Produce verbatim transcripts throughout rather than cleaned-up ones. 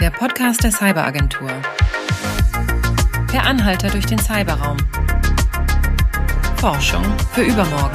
der Podcast der Cyberagentur. Per Anhalter durch den Cyberraum. Forschung für übermorgen.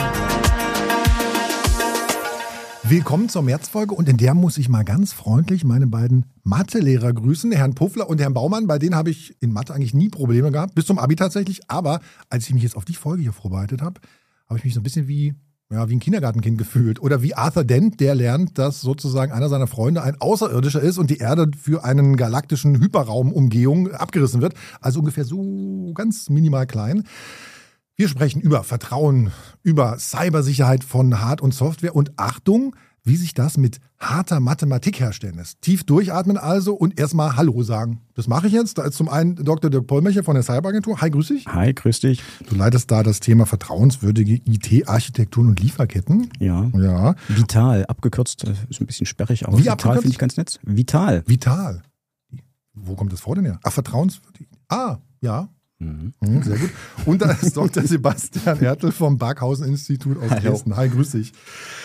Willkommen zur Märzfolge und in der muss ich mal ganz freundlich meine beiden Mathelehrer grüßen, Herrn Puffler und Herrn Baumann. Bei denen habe ich in Mathe eigentlich nie Probleme gehabt, bis zum Abi tatsächlich. Aber als ich mich jetzt auf die Folge hier vorbereitet habe, habe ich mich so ein bisschen wie, ja, wie ein Kindergartenkind gefühlt. Oder wie Arthur Dent, der lernt, dass sozusagen einer seiner Freunde ein Außerirdischer ist und die Erde für einen galaktischen Hyperraumumgehung abgerissen wird. Also ungefähr so ganz minimal klein. Wir sprechen über Vertrauen, über Cybersicherheit von Hard- und Software und Achtung, wie sich das mit harter Mathematik herstellen lässt. Tief durchatmen also und erstmal Hallo sagen. Das mache ich jetzt. Da ist zum einen Doktor Dirk Pollmecher von der Cyberagentur. Hi, grüß dich. Hi, grüß dich. Du leitest da das Thema vertrauenswürdige I T-Architekturen und Lieferketten. Ja. Ja. Vital, abgekürzt, ist ein bisschen sperrig, aber Wie Vital abgekürzt? finde ich ganz nett. Vital. Vital. Wo kommt das vor denn her? Ach, vertrauenswürdig. Ah, ja. Mhm. Mhm, sehr gut. Und da ist Doktor Sebastian Ertl vom Barkhausen-Institut aus Hallo. Dresden. Hi, grüß dich.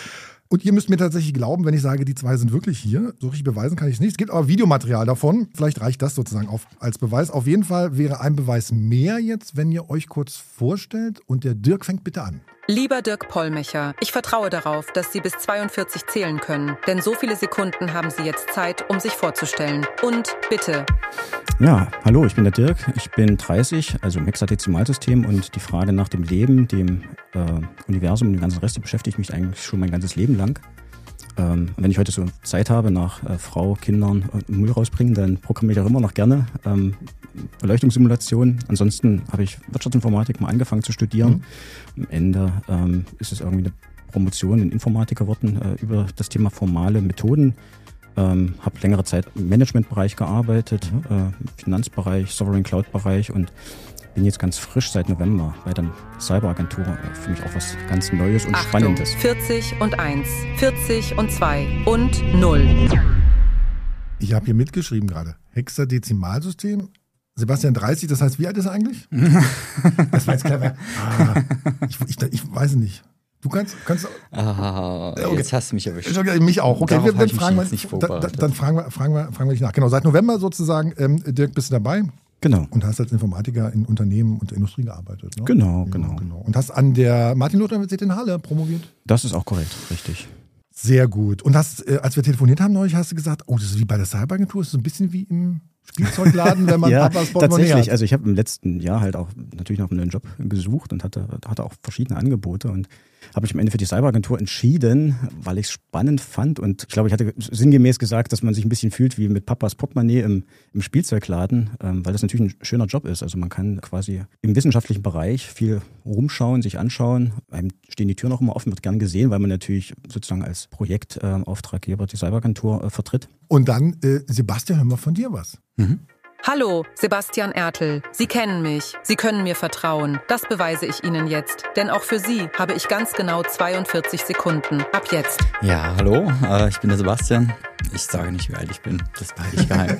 Und ihr müsst mir tatsächlich glauben, wenn ich sage, die zwei sind wirklich hier. So richtig beweisen kann ich es nicht. Es gibt aber Videomaterial davon. Vielleicht reicht das sozusagen auf, als Beweis. Auf jeden Fall wäre ein Beweis mehr jetzt, wenn ihr euch kurz vorstellt. Und der Dirk fängt bitte an. Lieber Dirk Pollmecher, ich vertraue darauf, dass Sie bis zweiundvierzig zählen können. Denn so viele Sekunden haben Sie jetzt Zeit, um sich vorzustellen. Und bitte. Ja, hallo, ich bin der Dirk, ich bin dreißig, also im Hexadezimalsystem und die Frage nach dem Leben, dem äh, Universum und dem ganzen Rest, die beschäftigt mich eigentlich schon mein ganzes Leben lang. Ähm, wenn ich heute so Zeit habe, nach äh, Frau, Kindern und Müll rausbringen, dann programmiere ich auch immer noch gerne ähm, Beleuchtungssimulationen. Ansonsten habe ich Wirtschaftsinformatik mal angefangen zu studieren. Mhm. Am Ende ähm, ist es irgendwie eine Promotion in Informatik geworden äh, über das Thema formale Methoden. Ähm, habe längere Zeit im Managementbereich gearbeitet, mhm. äh, im Finanzbereich, Sovereign Cloud-Bereich und bin jetzt ganz frisch seit November bei der Cyberagentur. Äh, für mich auch was ganz Neues und Achtung, Spannendes. vierzig und eins, vierzig und zwei und null. Ich habe hier mitgeschrieben gerade. Hexadezimalsystem. Sebastian dreißig, das heißt, wie alt ist er eigentlich? Das war jetzt clever. Ah, ich, ich, ich weiß es nicht. Du kannst, kannst Ah, okay. Jetzt hast du mich erwischt. Mich auch. Okay, Darauf wir, hab dann, ich mich fragen wir, jetzt nicht dann, dann, vorbereitet. dann fragen wir, fragen wir, fragen wir dich nach. Genau, seit November sozusagen, ähm, Dirk, bist du dabei Genau, und hast als Informatiker in Unternehmen und der Industrie gearbeitet. Ne? genau, Ja, genau. genau. Und hast an der Martin-Luther-Universität in Halle promoviert. Das ist auch korrekt, richtig. Sehr gut. Und hast, äh, als wir telefoniert haben neulich, hast du gesagt, oh, das ist wie bei der Cyberagentur, das ist so ein bisschen wie im Spielzeugladen, wenn man Ja, Papas Portemonnaie tatsächlich. hat. Also ich habe im letzten Jahr halt auch natürlich noch einen neuen Job gesucht und hatte, hatte auch verschiedene Angebote und habe mich am Ende für die Cyberagentur entschieden, weil ich es spannend fand und ich glaube, ich hatte sinngemäß gesagt, dass man sich ein bisschen fühlt wie mit Papas Portemonnaie im, im Spielzeugladen, ähm, weil das natürlich ein schöner Job ist. Also man kann quasi im wissenschaftlichen Bereich viel rumschauen, sich anschauen. Einem stehen die Türen auch immer offen, wird gern gesehen, weil man natürlich sozusagen als Projektauftraggeber die Cyberagentur äh, vertritt. Und dann, äh, Sebastian, hören wir von dir was. Mhm. Hallo, Sebastian Ertl. Sie kennen mich. Sie können mir vertrauen. Das beweise ich Ihnen jetzt. Denn auch für Sie habe ich ganz genau zweiundvierzig Sekunden. Ab jetzt. Ja, hallo, äh, ich bin der Sebastian. Ich sage nicht, wie alt ich bin. Das behalte ich geheim.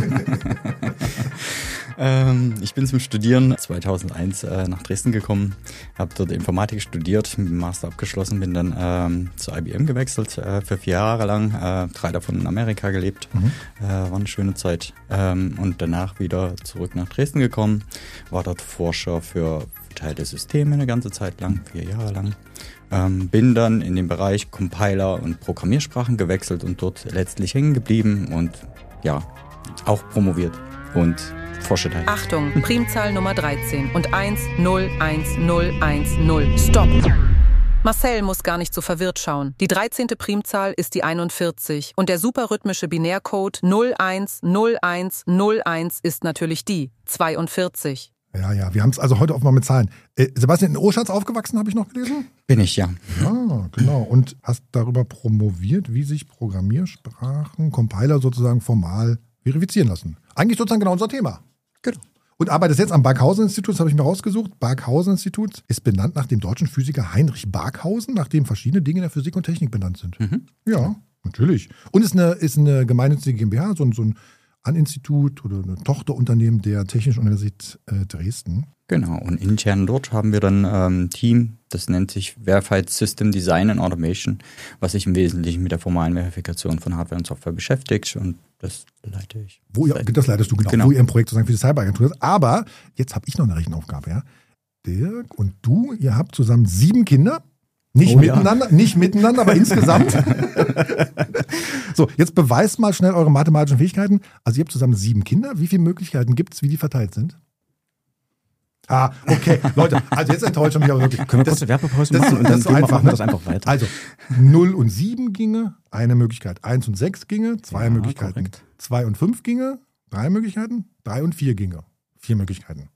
ähm, ich bin zum Studieren zweitausendeins äh, nach Dresden gekommen, habe dort Informatik studiert, mit dem Master abgeschlossen, bin dann ähm, zu I B M gewechselt äh, für vier Jahre lang, äh, drei davon in Amerika gelebt. Mhm. Äh, war eine schöne Zeit. Ähm, und danach wieder zurück nach Dresden gekommen, war dort Forscher für verteilte Systeme eine ganze Zeit lang, vier Jahre lang. Ähm, bin dann in den Bereich Compiler und Programmiersprachen gewechselt und dort letztlich hängen geblieben und ja, auch promoviert und forsche da. Achtung, Primzahl Nummer dreizehn und eins null eins null eins null. Stopp! Marcel muss gar nicht so verwirrt schauen. Die dreizehnte Primzahl ist die einundvierzig und der superrhythmische Binärcode null eins null eins null eins ist natürlich die zweiundvierzig. Ja, ja, wir haben es also heute offenbar mit Zahlen. Äh, Sebastian, in Oschatz aufgewachsen, habe ich noch gelesen? Bin ich, ja. Ah, genau. Und hast darüber promoviert, wie sich Programmiersprachen, Compiler sozusagen formal verifizieren lassen. Eigentlich sozusagen genau unser Thema. Genau. Und arbeitest jetzt am Barkhausen-Institut, das habe ich mir rausgesucht. Barkhausen-Institut ist benannt nach dem deutschen Physiker Heinrich Barkhausen, nach dem verschiedene Dinge in der Physik und Technik benannt sind. Mhm. Ja, natürlich. Und ist eine, ist eine gemeinnützige GmbH, so ein, so ein An-Institut oder ein Tochterunternehmen der Technischen Universität äh, Dresden. Genau, und intern dort haben wir dann ein ähm, Team, das nennt sich Verified System Design and Automation, was sich im Wesentlichen mit der formalen Verifikation von Hardware und Software beschäftigt, und das leite ich. Wo ihr, das leitest du genau, genau. Wo ihr ein Projekt sozusagen für die Cyberagentur ist. Aber jetzt habe ich noch eine Rechenaufgabe, ja. Dirk und du, ihr habt zusammen sieben Kinder. Nicht oh, miteinander, ja. nicht miteinander, aber insgesamt. So, jetzt beweist mal schnell eure mathematischen Fähigkeiten. Also ihr habt zusammen sieben Kinder. Wie viele Möglichkeiten gibt es, wie die verteilt sind? Ah, okay, Leute, also jetzt enttäuscht mich aber wirklich. Können wir kurz eine Werbepause machen und dann so einfach, machen wir das einfach weiter. Also, null und sieben ginge, eine Möglichkeit. eins und sechs ginge, zwei ja, Möglichkeiten. Korrekt. zwei und fünf ginge, drei Möglichkeiten. drei und vier ginge, vier Möglichkeiten.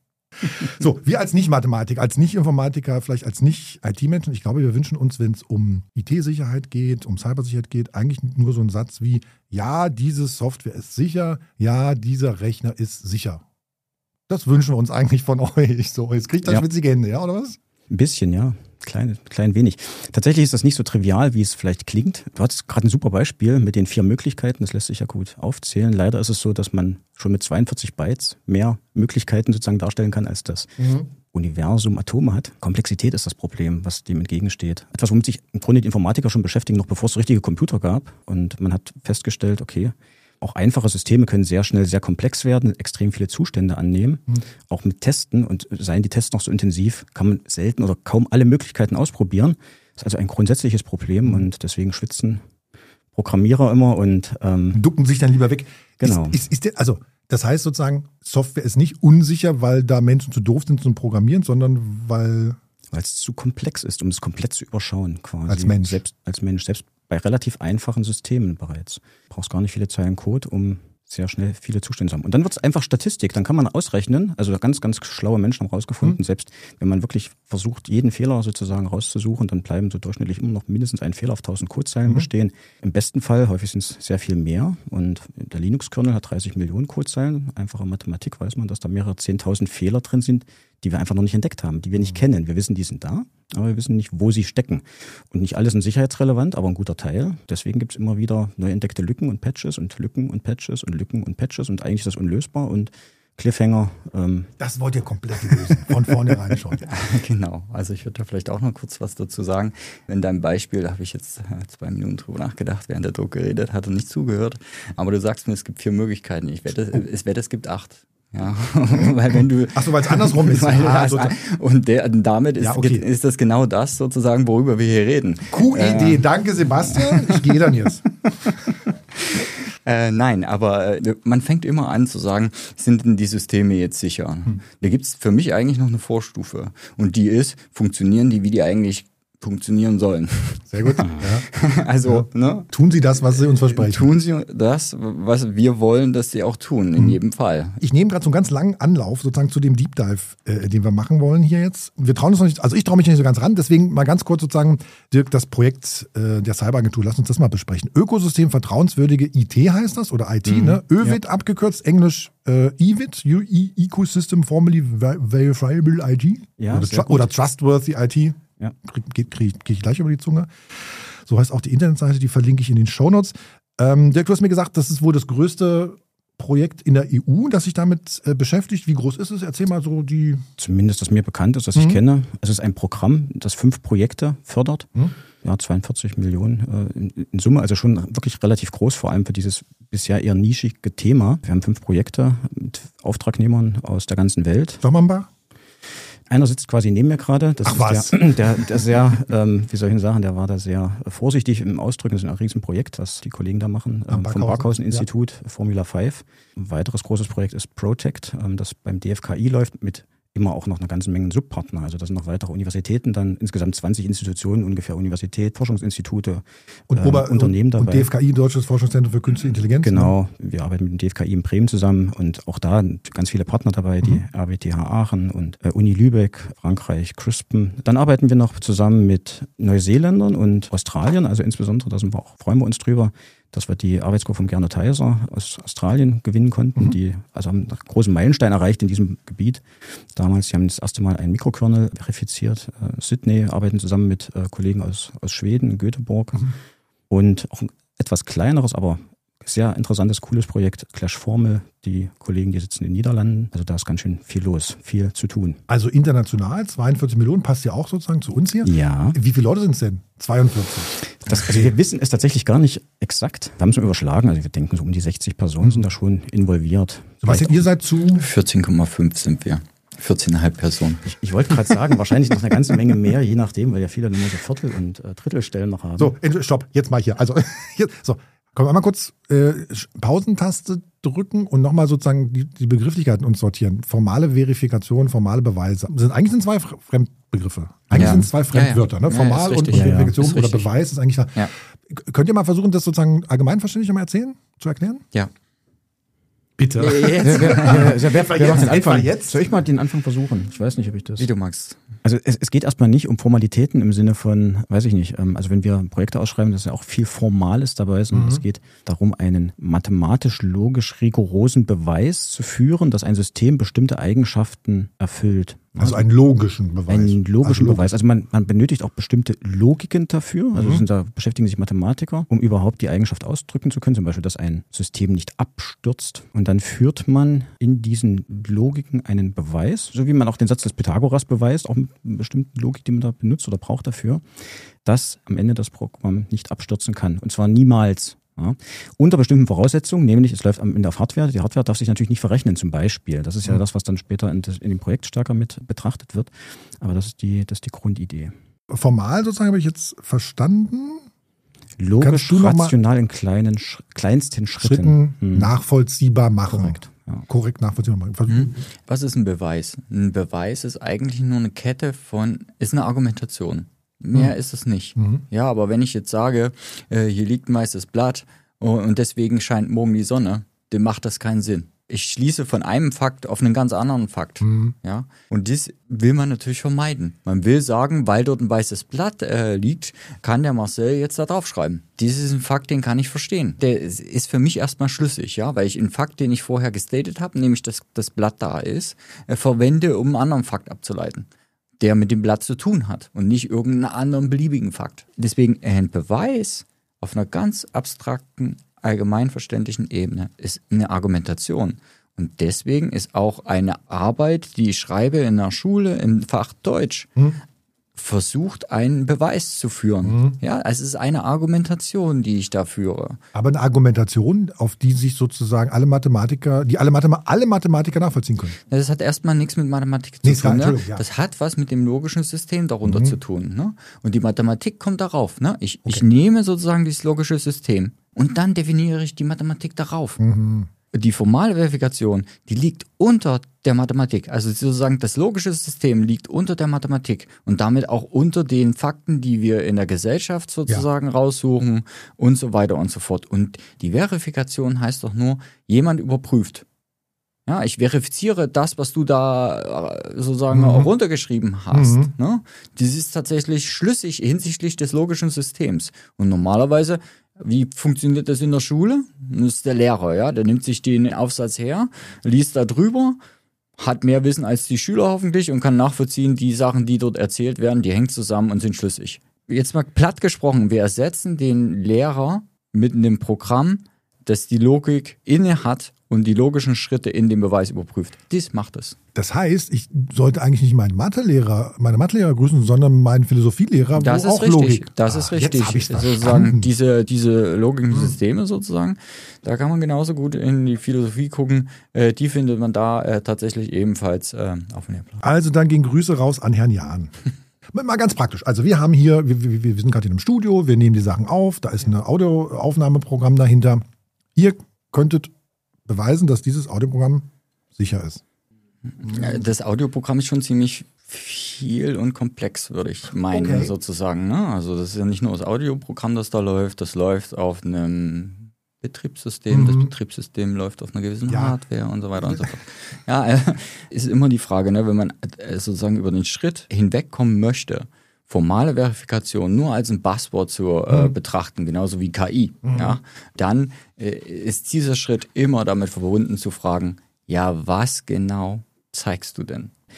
So, wir als Nicht-Mathematiker, als Nicht-Informatiker, vielleicht als Nicht-I T-Menschen, ich glaube, wir wünschen uns, wenn es um I T-Sicherheit geht, um Cybersicherheit geht, eigentlich nur so einen Satz wie, ja, diese Software ist sicher, ja, dieser Rechner ist sicher. Das wünschen wir uns eigentlich von euch. So, jetzt kriegt ihr ja. schwitzige Hände, ja, oder was? Ein bisschen, ja. Klein, klein wenig. Tatsächlich ist das nicht so trivial, wie es vielleicht klingt. Du hattest gerade ein super Beispiel mit den vier Möglichkeiten. Das lässt sich ja gut aufzählen. Leider ist es so, dass man schon mit zweiundvierzig Bytes mehr Möglichkeiten sozusagen darstellen kann, als das mhm. Universum Atome hat. Komplexität ist das Problem, was dem entgegensteht. Etwas, womit sich im Grunde die Informatiker schon beschäftigen, noch bevor es so richtige Computer gab. Und man hat festgestellt, okay, auch einfache Systeme können sehr schnell sehr komplex werden, extrem viele Zustände annehmen. Mhm. Auch mit Testen, und seien die Tests noch so intensiv, kann man selten oder kaum alle Möglichkeiten ausprobieren. Das ist also ein grundsätzliches Problem, und deswegen schwitzen Programmierer immer und ähm, ducken sich dann lieber weg. Genau. Ist, ist, ist der, also das heißt sozusagen, Software ist nicht unsicher, weil da Menschen zu doof sind zum Programmieren, sondern weil weil es zu komplex ist, um es komplett zu überschauen quasi. Als Mensch. Selbst, als Mensch, selbst bei relativ einfachen Systemen bereits. Du brauchst gar nicht viele Zeilen Code, um sehr schnell viele Zustände zu haben. Und dann wird es einfach Statistik, dann kann man ausrechnen, also ganz, ganz schlaue Menschen haben rausgefunden, mhm. selbst wenn man wirklich versucht, jeden Fehler sozusagen rauszusuchen, dann bleiben so durchschnittlich immer noch mindestens ein Fehler auf tausend Codezeilen mhm. bestehen. Im besten Fall, häufig sind es sehr viel mehr, und der Linux-Kernel hat dreißig Millionen Codezeilen. Einfache Mathematik weiß man, dass da mehrere zehntausend Fehler drin sind, die wir einfach noch nicht entdeckt haben, die wir nicht kennen. Wir wissen, die sind da, aber wir wissen nicht, wo sie stecken. Und nicht alles sind sicherheitsrelevant, aber ein guter Teil. Deswegen gibt es immer wieder neu entdeckte Lücken und Patches und Lücken und Patches und Lücken und Patches, und eigentlich ist das unlösbar, und Cliffhanger. Ähm das wollt ihr komplett lösen, von vornherein schon. Genau, also ich würde da vielleicht auch noch kurz was dazu sagen. In deinem Beispiel, da habe ich jetzt zwei Minuten drüber nachgedacht, während der Druck geredet hat und nicht zugehört. Aber du sagst mir, es gibt vier Möglichkeiten. Ich wette, oh. es, wette, es gibt acht. Ja, weil wenn du. Ach so, weil es andersrum ist. Ah, also, und der, damit ist, ja, okay. ist das genau das sozusagen, worüber wir hier reden. Q E D, äh, danke Sebastian, ich gehe dann jetzt. Äh, nein, aber äh, man fängt immer an zu sagen, sind denn die Systeme jetzt sicher? Hm. Da gibt es für mich eigentlich noch eine Vorstufe, und die ist, funktionieren die, wie die eigentlich funktionieren sollen. Sehr gut. Ja. Also, ja. Ne? Tun Sie das, was Sie uns versprechen. Tun Sie das, was wir wollen, dass Sie auch tun, in mhm. jedem Fall. Ich nehme gerade so einen ganz langen Anlauf sozusagen zu dem Deep Dive, äh, den wir machen wollen hier jetzt. Wir trauen uns noch nicht, also ich traue mich nicht so ganz ran, deswegen mal ganz kurz sozusagen, Dirk, das Projekt äh, der Cyberagentur, lass uns das mal besprechen. Ökosystem vertrauenswürdige I T heißt das, oder I T, mhm. ne? Ö W I T ja. abgekürzt, Englisch äh, E W I T, Ecosystem Formally Verifiable I T, ja, oder, tr- oder Trustworthy I T. Ja. Kriege krieg, krieg ich gleich über die Zunge. So heißt auch die Internetseite, die verlinke ich in den Shownotes. Ähm, Dirk, du hast mir gesagt, das ist wohl das größte Projekt in der E U, das sich damit äh, beschäftigt. Wie groß ist es? Erzähl mal so die... Zumindest, das mir bekannt ist, das mhm. ich kenne. Es ist ein Programm, das fünf Projekte fördert. Mhm. Ja, zweiundvierzig Millionen äh, in, in Summe. Also schon wirklich relativ groß, vor allem für dieses bisher eher nischige Thema. Wir haben fünf Projekte mit Auftragnehmern aus der ganzen Welt. Sag mal ein paar. Einer sitzt quasi neben mir gerade. Das Ach ist was? Der, der, der sehr, ähm, wie soll ich sagen, der war da sehr vorsichtig im Ausdrücken. Das ist ein Riesenprojekt, was die Kollegen da machen, ähm, vom Barkhausen-Institut, ja. Formula fünf. Ein weiteres großes Projekt ist Protect, ähm, das beim D F K I läuft mit immer auch noch eine ganze Menge Subpartner. Also das sind noch weitere Universitäten, dann insgesamt zwanzig Institutionen, ungefähr Universität, Forschungsinstitute, und ähm, Ober- Unternehmen dabei. Und D F K I, Deutsches Forschungszentrum für Künstliche Intelligenz. Genau, ne? Wir arbeiten mit dem D F K I in Bremen zusammen, und auch da ganz viele Partner dabei, die mhm. R W T H Aachen und äh, Uni Lübeck, Frankreich, CRISPR. Dann arbeiten wir noch zusammen mit Neuseeländern und Australien, also insbesondere, da sind wir auch, freuen wir uns drüber, dass wir die Arbeitsgruppe von Gernot Heiser aus Australien gewinnen konnten. Mhm. Die also haben einen großen Meilenstein erreicht in diesem Gebiet. Damals, sie haben das erste Mal einen Mikrokernel verifiziert. Äh, Sydney arbeiten zusammen mit äh, Kollegen aus, aus Schweden, Göteborg. Mhm. Und auch ein etwas kleineres, aber Sehr interessantes, cooles Projekt, Clash Formel. Die Kollegen, die sitzen in den Niederlanden. Also da ist ganz schön viel los, viel zu tun. Also international, zweiundvierzig Millionen, passt ja auch sozusagen zu uns hier. Ja. Wie viele Leute sind es denn? zweiundvierzig. Das, also wir wissen es tatsächlich gar nicht exakt. Wir haben es nur überschlagen. Also wir denken, so um die sechzig Personen sind da schon involviert. Sebastian, ihr seid zu? vierzehn Komma fünf sind wir. vierzehn Komma fünf Personen. Ich, ich wollte gerade sagen, wahrscheinlich noch eine ganze Menge mehr, je nachdem, weil ja viele nur so Viertel- und äh, Drittelstellen noch haben. So, stopp, jetzt mal hier. Also, jetzt, so. Können wir einmal kurz äh, Pausentaste drücken und nochmal sozusagen die, die Begrifflichkeiten uns sortieren. Formale Verifikation, formale Beweise. Sind, eigentlich sind zwei Fremdbegriffe. Eigentlich ja. sind es zwei Fremdwörter. Ja, ja. Ne? Formal ja, und, und ja, Verifikation ja. oder Beweis ist eigentlich da. Ja. Könnt ihr mal versuchen, das sozusagen allgemeinverständlich nochmal erzählen, zu erklären? Ja. Bitte. Wer, wer, wer, wer, wer macht den Anfang? Jetzt? Soll ich mal den Anfang versuchen? Ich weiß nicht, ob ich das... Wie du magst. Also es, es geht erstmal nicht um Formalitäten im Sinne von, weiß ich nicht, ähm, also wenn wir Projekte ausschreiben, dass ja auch viel Formales dabei ist. Und Mhm. es geht darum, einen mathematisch-logisch rigorosen Beweis zu führen, dass ein System bestimmte Eigenschaften erfüllt. Also einen logischen Beweis. Einen logischen also Beweis. Also man, man benötigt auch bestimmte Logiken dafür. Also Mhm. sind da beschäftigen sich Mathematiker, um überhaupt die Eigenschaft ausdrücken zu können. Zum Beispiel, dass ein System nicht abstürzt. Und dann führt man in diesen Logiken einen Beweis, so wie man auch den Satz des Pythagoras beweist, auch mit einer bestimmten Logik, die man da benutzt oder braucht dafür, dass am Ende das Programm nicht abstürzen kann. Und zwar niemals. Ja. Unter bestimmten Voraussetzungen, nämlich es läuft am Ende auf Hardware. Die Hardware darf sich natürlich nicht verrechnen zum Beispiel. Das ist ja Mhm. das, was dann später in, das, in dem Projekt stärker mit betrachtet wird. Aber das ist die, das ist die Grundidee. Formal sozusagen habe ich jetzt verstanden. Logisch, Kannst du noch mal- rational in kleinen, Sch- kleinsten Schritten. Schritten Hm. nachvollziehbar machen. Korrekt. Ja. Korrekt nachvollziehbar machen. Versuch- Hm? Was ist ein Beweis? Ein Beweis ist eigentlich nur eine Kette von, ist eine Argumentation. Mehr Mhm. ist es nicht. Mhm. Ja, aber wenn ich jetzt sage, äh, hier liegt ein weißes Blatt und deswegen scheint morgen die Sonne, dann macht das keinen Sinn. Ich schließe von einem Fakt auf einen ganz anderen Fakt. Mhm. Ja, und das will man natürlich vermeiden. Man will sagen, weil dort ein weißes Blatt äh, liegt, kann der Marcel jetzt da draufschreiben. Dies ist ein Fakt, den kann ich verstehen. Der ist für mich erstmal schlüssig, ja, weil ich einen Fakt, den ich vorher gestatet habe, nämlich dass das Blatt da ist, äh, verwende, um einen anderen Fakt abzuleiten, der mit dem Blatt zu tun hat und nicht irgendeinen anderen beliebigen Fakt. Deswegen ein Beweis auf einer ganz abstrakten, allgemeinverständlichen Ebene ist eine Argumentation. Und deswegen ist auch eine Arbeit, die ich schreibe in der Schule im Fach Deutsch, Mhm. versucht, einen Beweis zu führen. Mhm. Ja, es ist eine Argumentation, die ich da führe. Aber eine Argumentation, auf die sich sozusagen alle Mathematiker, die alle, Mathema- alle Mathematiker nachvollziehen können. Das hat erstmal nichts mit Mathematik zu Nee, tun. Ne? Entschuldigung, ja. Das hat was mit dem logischen System darunter Mhm. zu tun. Ne? Und die Mathematik kommt darauf. Ne? Ich, ich Okay. nehme sozusagen dieses logische System und dann definiere ich die Mathematik darauf. Mhm. Die formale Verifikation, die liegt unter der Mathematik. Also sozusagen das logische System liegt unter der Mathematik und damit auch unter den Fakten, die wir in der Gesellschaft sozusagen raussuchen und so weiter und so fort. Und die Verifikation heißt doch nur, jemand überprüft. Ja, ich verifiziere das, was du da äh, sozusagen Mhm. auch runtergeschrieben hast. Mhm. Ne? Das ist tatsächlich schlüssig hinsichtlich des logischen Systems. Und normalerweise, wie funktioniert das in der Schule? Das ist der Lehrer, ja, der nimmt sich den Aufsatz her, liest da drüber, hat mehr Wissen als die Schüler hoffentlich und kann nachvollziehen, die Sachen, die dort erzählt werden, die hängen zusammen und sind schlüssig. Jetzt mal platt gesprochen, wir ersetzen den Lehrer mit einem Programm, das die Logik inne hat und die logischen Schritte in dem Beweis überprüft. Dies macht es. Das heißt, ich sollte eigentlich nicht meinen Mathelehrer, meine Mathelehrer grüßen, sondern meinen Philosophielehrer, Das wo ist auch richtig. Logik. Das ist Ah, richtig. Jetzt hab ich's sozusagen verstanden. diese diese logischen Systeme sozusagen. Da kann man genauso gut in die Philosophie gucken. Äh, die findet man da äh, tatsächlich ebenfalls äh, auf dem Lehrplan. Also dann gehen Grüße raus an Herrn Jahn. Mal ganz praktisch. Also wir haben hier, wir, wir, wir sind gerade in einem Studio, wir nehmen die Sachen auf, da ist ein Audioaufnahmeprogramm dahinter. Ihr könntet beweisen, dass dieses Audioprogramm sicher ist. Äh, Das Audioprogramm ist schon ziemlich viel und komplex, würde ich meinen, Okay. sozusagen. Ne? Also das ist ja nicht nur das Audioprogramm, das da läuft, das läuft auf einem Betriebssystem, Mhm. das Betriebssystem läuft auf einer gewissen Ja. Hardware und so weiter und so fort. Ja, äh, ist immer die Frage, ne, wenn man äh, sozusagen über den Schritt hinwegkommen möchte, formale Verifikation nur als ein Buzzword zu äh, Mhm. betrachten, genauso wie K I, Mhm. ja, dann äh, ist dieser Schritt immer damit verbunden zu fragen, ja, was genau zeigst du denn?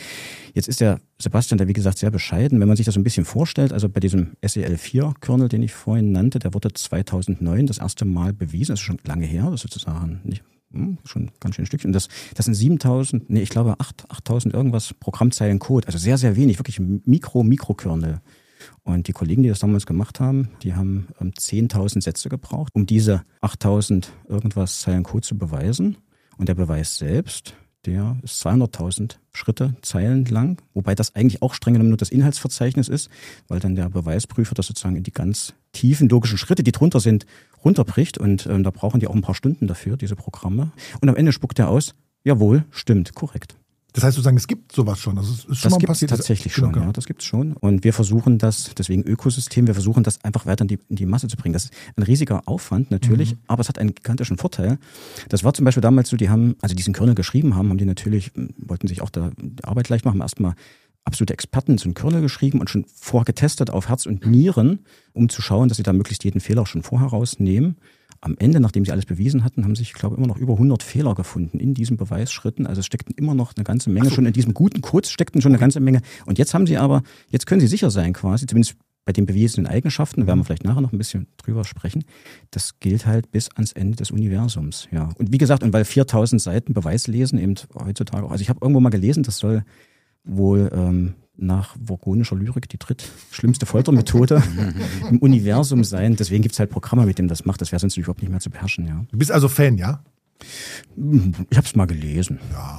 Jetzt ist der Sebastian da, wie gesagt, sehr bescheiden. Wenn man sich das so ein bisschen vorstellt, also bei diesem S E L vier Kernel, den ich vorhin nannte, der wurde zweitausendneun das erste Mal bewiesen. Das ist schon lange her, das ist sozusagen nicht, hm, schon ganz schön ein Stückchen. Das, das sind siebentausend, nee, ich glaube achttausend irgendwas Programmzeilen Code. Also sehr, sehr wenig, wirklich Mikro-Mikrokernel. Und die Kollegen, die das damals gemacht haben, die haben ähm, zehntausend Sätze gebraucht, um diese achttausend irgendwas Zeilen Code zu beweisen. Und der Beweis selbst, der ist zweihunderttausend Schritte, Zeilen lang, wobei das eigentlich auch streng genommen nur das Inhaltsverzeichnis ist, weil dann der Beweisprüfer das sozusagen in die ganz tiefen logischen Schritte, die drunter sind, runterbricht. Und ähm, da brauchen die auch ein paar Stunden dafür, diese Programme. Und am Ende spuckt er aus, jawohl, stimmt, korrekt. Das heißt sozusagen, es gibt sowas schon. Also es ist schon das mal passiert. Das gibt es tatsächlich schon, genau. ja, das gibt es schon. Und wir versuchen das, deswegen Ökosystem, wir versuchen das einfach weiter in die, in die Masse zu bringen. Das ist ein riesiger Aufwand natürlich, mhm. aber es hat einen gigantischen Vorteil. Das war zum Beispiel damals so, die haben, also diesen Kernel geschrieben haben, haben die natürlich, wollten sich auch da die Arbeit leicht machen, haben erstmal absolute Experten zu einem Kernel geschrieben und schon vorher getestet auf Herz und Nieren, um zu schauen, dass sie da möglichst jeden Fehler schon vorher rausnehmen. Am Ende, nachdem sie alles bewiesen hatten, haben sich, ich glaube, immer noch über hundert Fehler gefunden in diesen Beweisschritten. Also es steckten immer noch eine ganze Menge, so. Schon in diesem guten Code steckten schon eine ganze Menge. Und jetzt haben sie aber, jetzt können sie sicher sein quasi, zumindest bei den bewiesenen Eigenschaften, da werden wir vielleicht nachher noch ein bisschen drüber sprechen, das gilt halt bis ans Ende des Universums. Ja. Und wie gesagt, und weil viertausend Seiten Beweislesen eben heutzutage auch, also ich habe irgendwo mal gelesen, das soll wohl ähm, nach vorgonischer Lyrik die drittschlimmste Foltermethode im Universum sein. Deswegen gibt es halt Programme, mit denen das macht. Das wäre sonst überhaupt nicht mehr zu beherrschen. Ja. Du bist also Fan, ja? Ich habe es mal gelesen. Ja.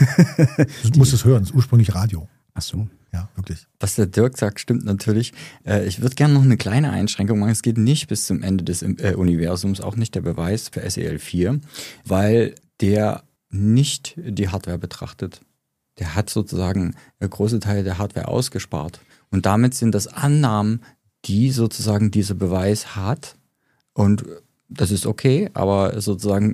Du musst es hören, es ist ursprünglich Radio. Ach so. Ja, wirklich. Was der Dirk sagt, stimmt natürlich. Äh, ich würde gerne noch eine kleine Einschränkung machen. Es geht nicht bis zum Ende des äh, Universums, auch nicht der Beweis für S E L vier, weil der nicht die Hardware betrachtet. Der hat sozusagen große Teile der Hardware ausgespart. Und damit sind das Annahmen, die sozusagen dieser Beweis hat. Und das ist okay, aber sozusagen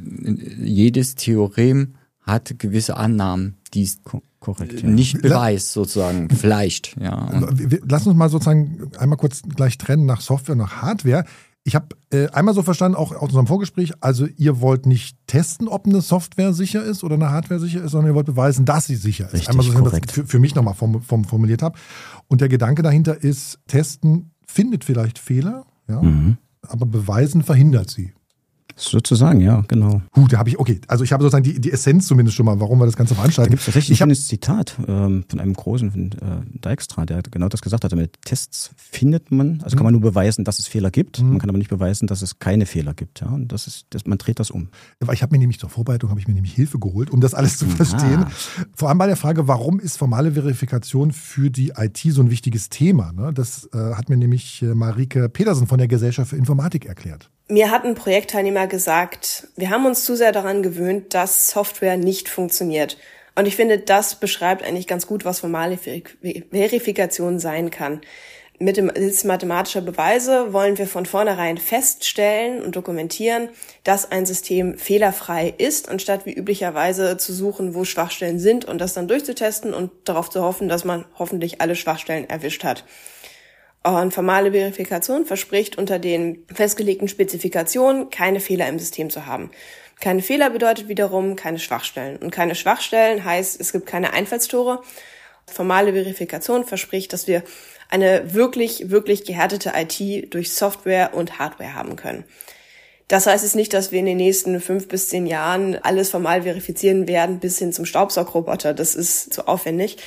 jedes Theorem hat gewisse Annahmen, die es korrekt, ja. nicht beweist, sozusagen, vielleicht. Ja. Und lass uns mal sozusagen einmal kurz gleich trennen nach Software und nach Hardware. Ich habe äh, einmal so verstanden, auch aus unserem Vorgespräch, also ihr wollt nicht testen, ob eine Software sicher ist oder eine Hardware sicher ist, sondern ihr wollt beweisen, dass sie sicher ist. Richtig, einmal so, korrekt. Für, für mich nochmal form, form, formuliert habe. Und der Gedanke dahinter ist, testen findet vielleicht Fehler, ja, mhm. aber beweisen verhindert sie. Sozusagen, ja, genau. Gut, da habe ich, okay, also ich habe sozusagen die, die Essenz zumindest schon mal, warum wir das Ganze veranstalten. Da gibt es tatsächlich ein schönes Zitat ähm, von einem großen von äh, Dijkstra, der genau das gesagt hat. Mit Tests findet man, also mhm. kann man nur beweisen, dass es Fehler gibt, mhm. man kann aber nicht beweisen, dass es keine Fehler gibt. Ja? Und das ist, das, man dreht das um. Ich habe mir nämlich zur Vorbereitung, habe ich mir nämlich Hilfe geholt, um das alles zu verstehen. Ah. Vor allem bei der Frage, warum ist formale Verifikation für die I T so ein wichtiges Thema? Ne? Das äh, hat mir nämlich äh, Marike Petersen von der Gesellschaft für Informatik erklärt. Mir hat ein Projektteilnehmer gesagt, wir haben uns zu sehr daran gewöhnt, dass Software nicht funktioniert. Und ich finde, das beschreibt eigentlich ganz gut, was formale Verifikation sein kann. Mit dem Sitz mathematischer Beweise wollen wir von vornherein feststellen und dokumentieren, dass ein System fehlerfrei ist, anstatt wie üblicherweise zu suchen, wo Schwachstellen sind und das dann durchzutesten und darauf zu hoffen, dass man hoffentlich alle Schwachstellen erwischt hat. Und formale Verifikation verspricht unter den festgelegten Spezifikationen keine Fehler im System zu haben. Keine Fehler bedeutet wiederum keine Schwachstellen. Und keine Schwachstellen heißt, es gibt keine Einfallstore. Formale Verifikation verspricht, dass wir eine wirklich, wirklich gehärtete I T durch Software und Hardware haben können. Das heißt jetzt nicht, dass wir in den nächsten fünf bis zehn Jahren alles formal verifizieren werden bis hin zum Staubsaugroboter. Das ist zu aufwendig.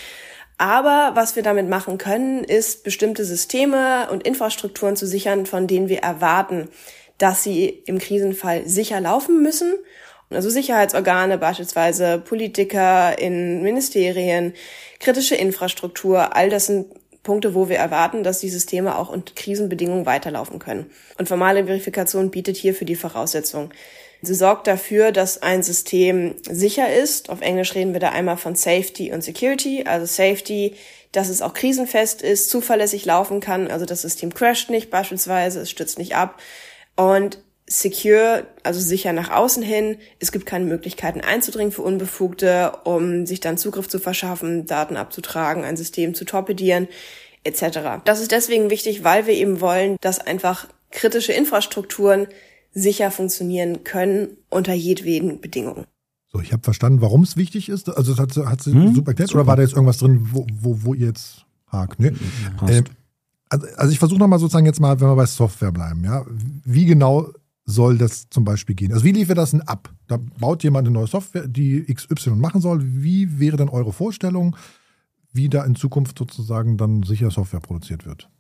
Aber was wir damit machen können, ist bestimmte Systeme und Infrastrukturen zu sichern, von denen wir erwarten, dass sie im Krisenfall sicher laufen müssen. Also Sicherheitsorgane, beispielsweise Politiker in Ministerien, kritische Infrastruktur, all das sind Punkte, wo wir erwarten, dass die Systeme auch unter Krisenbedingungen weiterlaufen können. Und formale Verifikation bietet hierfür die Voraussetzungen. Sie sorgt dafür, dass ein System sicher ist. Auf Englisch reden wir da einmal von Safety und Security. Also Safety, dass es auch krisenfest ist, zuverlässig laufen kann. Also das System crasht nicht beispielsweise, es stürzt nicht ab. Und secure, also sicher nach außen hin. Es gibt keine Möglichkeiten einzudringen für Unbefugte, um sich dann Zugriff zu verschaffen, Daten abzutragen, ein System zu torpedieren, et cetera. Das ist deswegen wichtig, weil wir eben wollen, dass einfach kritische Infrastrukturen sicher funktionieren können unter jedweden Bedingungen. So, ich habe verstanden, warum es wichtig ist. Also das hat, sie- hat sie Hm, super erklärt. super. Oder war da jetzt irgendwas drin, wo, wo, wo ihr jetzt hakt? Nee. Passt. Ähm, also, also ich versuche nochmal sozusagen jetzt mal, wenn wir bei Software bleiben, ja, wie genau soll das zum Beispiel gehen? Also wie liefert das denn ab? Da baut jemand eine neue Software, die X Y machen soll. Wie wäre dann eure Vorstellung, wie da in Zukunft sozusagen dann sicher Software produziert wird?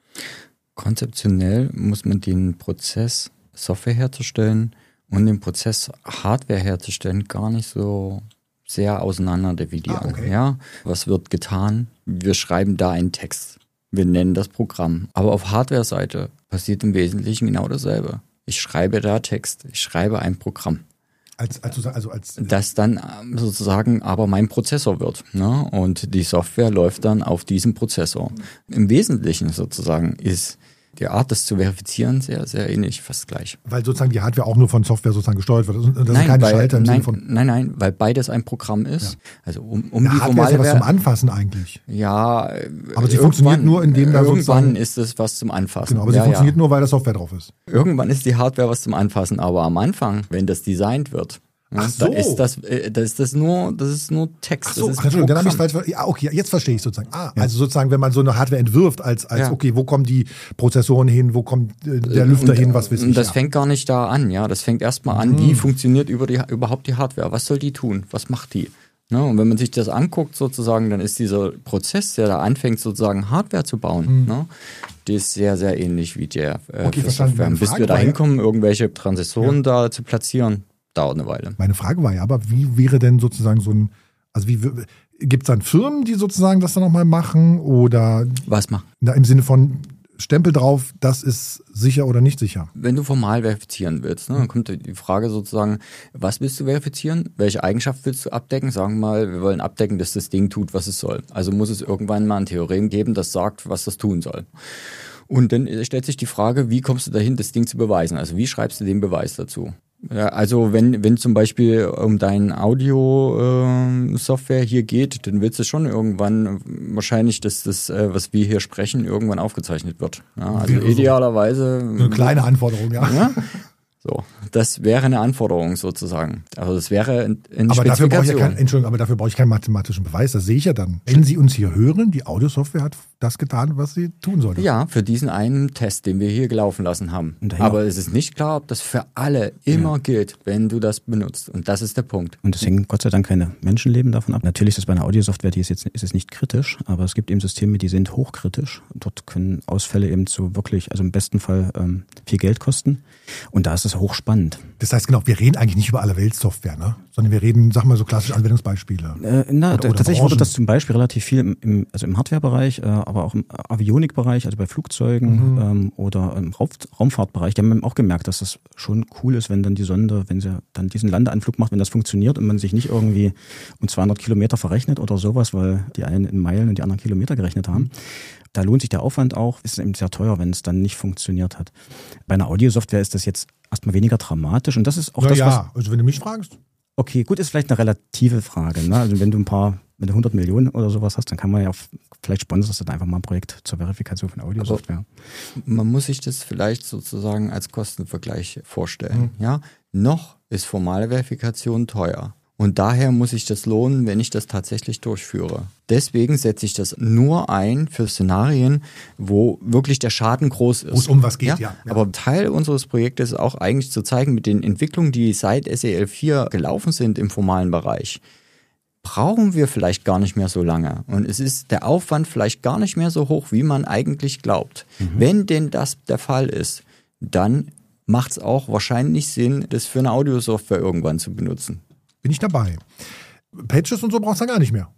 Konzeptionell muss man den Prozess, Software herzustellen und den Prozess, Hardware herzustellen, gar nicht so sehr auseinander dividieren. Ah, okay. Ja, was wird getan? Wir schreiben da einen Text. Wir nennen das Programm. Aber auf Hardware-Seite passiert im Wesentlichen genau dasselbe. Ich schreibe da Text. Ich schreibe ein Programm. Als, als, also als Das dann ähm, sozusagen aber mein Prozessor wird. Ne? Und die Software läuft dann auf diesem Prozessor. Im Wesentlichen sozusagen ist die Art, das zu verifizieren, sehr, sehr ähnlich, fast gleich. weil sozusagen die Hardware auch nur von Software sozusagen gesteuert wird. Das sind nein, keine weil, Schalter im nein, Sinne von. nein, nein, weil beides ein Programm ist. Ja. Also um, um Ja, die Hardware ist formale ja was zum Ver- Anfassen eigentlich. Ja, Aber sie funktioniert nur, indem da irgendwann sozusagen- ist es was zum Anfassen. Genau, aber sie ja, funktioniert ja. nur, weil da Software drauf ist. Irgendwann ist die Hardware was zum Anfassen, aber am Anfang, wenn das designt wird, Ach so. da ist das, äh, das ist das nur, das ist nur Text. Ach so, das ist Entschuldigung, dann habe ich Programm. falsch ver- Ja, okay, jetzt verstehe ich sozusagen. Ah, also sozusagen, wenn man so eine Hardware entwirft, als, als Ja. okay, wo kommen die Prozessoren hin, wo kommt äh, der Lüfter und, hin, was weiß und ich. das ja. fängt gar nicht da an, ja. Das fängt erstmal an, wie funktioniert über die, überhaupt die Hardware? Was soll die tun? Was macht die? Ne? Und wenn man sich das anguckt, sozusagen, dann ist dieser Prozess, der da anfängt, sozusagen Hardware zu bauen, ne? Der ist sehr, sehr ähnlich wie der äh, Okay, für verstanden. Software. Meine Und bis Frage wir da war ja- hinkommen, irgendwelche Transistoren da zu platzieren, dauert eine Weile. Meine Frage war ja aber, wie wäre denn sozusagen so ein, also wie gibt es dann Firmen, die sozusagen das dann nochmal machen oder Was machen? na, im Sinne von Stempel drauf, das ist sicher oder nicht sicher? Wenn du formal verifizieren willst, ne, dann kommt die Frage sozusagen, was willst du verifizieren? Welche Eigenschaft willst du abdecken? Sagen wir mal, wir wollen abdecken, dass das Ding tut, was es soll. Also muss es irgendwann mal ein Theorem geben, das sagt, was das tun soll. Und dann stellt sich die Frage, wie kommst du dahin, das Ding zu beweisen? Also wie schreibst du den Beweis dazu? Ja, also wenn wenn zum Beispiel um deine Audio-Software hier geht, dann willst du schon irgendwann wahrscheinlich, dass das, äh, was wir hier sprechen, irgendwann aufgezeichnet wird. Ja, also Wäre so- idealerweise... So eine kleine Anforderung, ja. Ja? So, das wäre eine Anforderung sozusagen. Also das wäre eine Aber dafür brauche ich ja Spezifikation. kein, Entschuldigung, aber dafür brauche ich keinen mathematischen Beweis. Das sehe ich ja dann. Wenn Sie uns hier hören, die Audiosoftware hat das getan, was sie tun sollte. Ja, für diesen einen Test, den wir hier gelaufen lassen haben. Und daher- Aber es ist nicht klar, ob das für alle immer gilt, wenn du das benutzt. Und das ist der Punkt. Und es hängen Gott sei Dank keine Menschenleben davon ab. Natürlich ist es bei einer Audiosoftware, die ist jetzt ist es nicht kritisch, aber es gibt eben Systeme, die sind hochkritisch. Dort können Ausfälle eben zu wirklich, also im besten Fall ähm, viel Geld kosten. Und da ist es hochspannend. Das heißt genau, wir reden eigentlich nicht über alle Weltsoftware, ne? Sondern wir reden, sag mal so klassische Anwendungsbeispiele. Äh, na, Oder- oder tatsächlich Branchen. wurde das zum Beispiel relativ viel im, im, also im Hardwarebereich, äh, aber auch im Avionikbereich, also bei Flugzeugen Mhm. ähm, oder im Raum, Raumfahrtbereich. Die haben eben auch gemerkt, dass das schon cool ist, wenn dann die Sonde, wenn sie dann diesen Landeanflug macht, wenn das funktioniert und man sich nicht irgendwie um zweihundert Kilometer verrechnet oder sowas, weil die einen in Meilen und die anderen Kilometer gerechnet haben. Da lohnt sich der Aufwand auch, ist eben sehr teuer, wenn es dann nicht funktioniert hat. Bei einer Audiosoftware ist das jetzt erstmal weniger dramatisch und das ist auch Na das, was... ja, also wenn du mich fragst. Okay, gut, ist vielleicht eine relative Frage. Ne? Also wenn du ein paar, wenn du hundert Millionen oder sowas hast, dann kann man ja f- vielleicht sponsorst du dann einfach mal ein Projekt zur Verifikation von Audiosoftware. Man muss sich das vielleicht sozusagen als Kostenvergleich vorstellen. Mhm. Ja, noch ist formale Verifikation teuer. Und daher muss ich das lohnen, wenn ich das tatsächlich durchführe. Deswegen setze ich das nur ein für Szenarien, wo wirklich der Schaden groß ist. Wo es um was geht, ja. Ja. Aber Teil unseres Projektes ist auch eigentlich zu zeigen, mit den Entwicklungen, die seit S E L vier gelaufen sind im formalen Bereich, brauchen wir vielleicht gar nicht mehr so lange. Und es ist der Aufwand vielleicht gar nicht mehr so hoch, wie man eigentlich glaubt. Mhm. Wenn denn das der Fall ist, dann macht es auch wahrscheinlich Sinn, das für eine Audiosoftware irgendwann zu benutzen. Bin ich dabei. Patches und so brauchst du dann gar nicht mehr.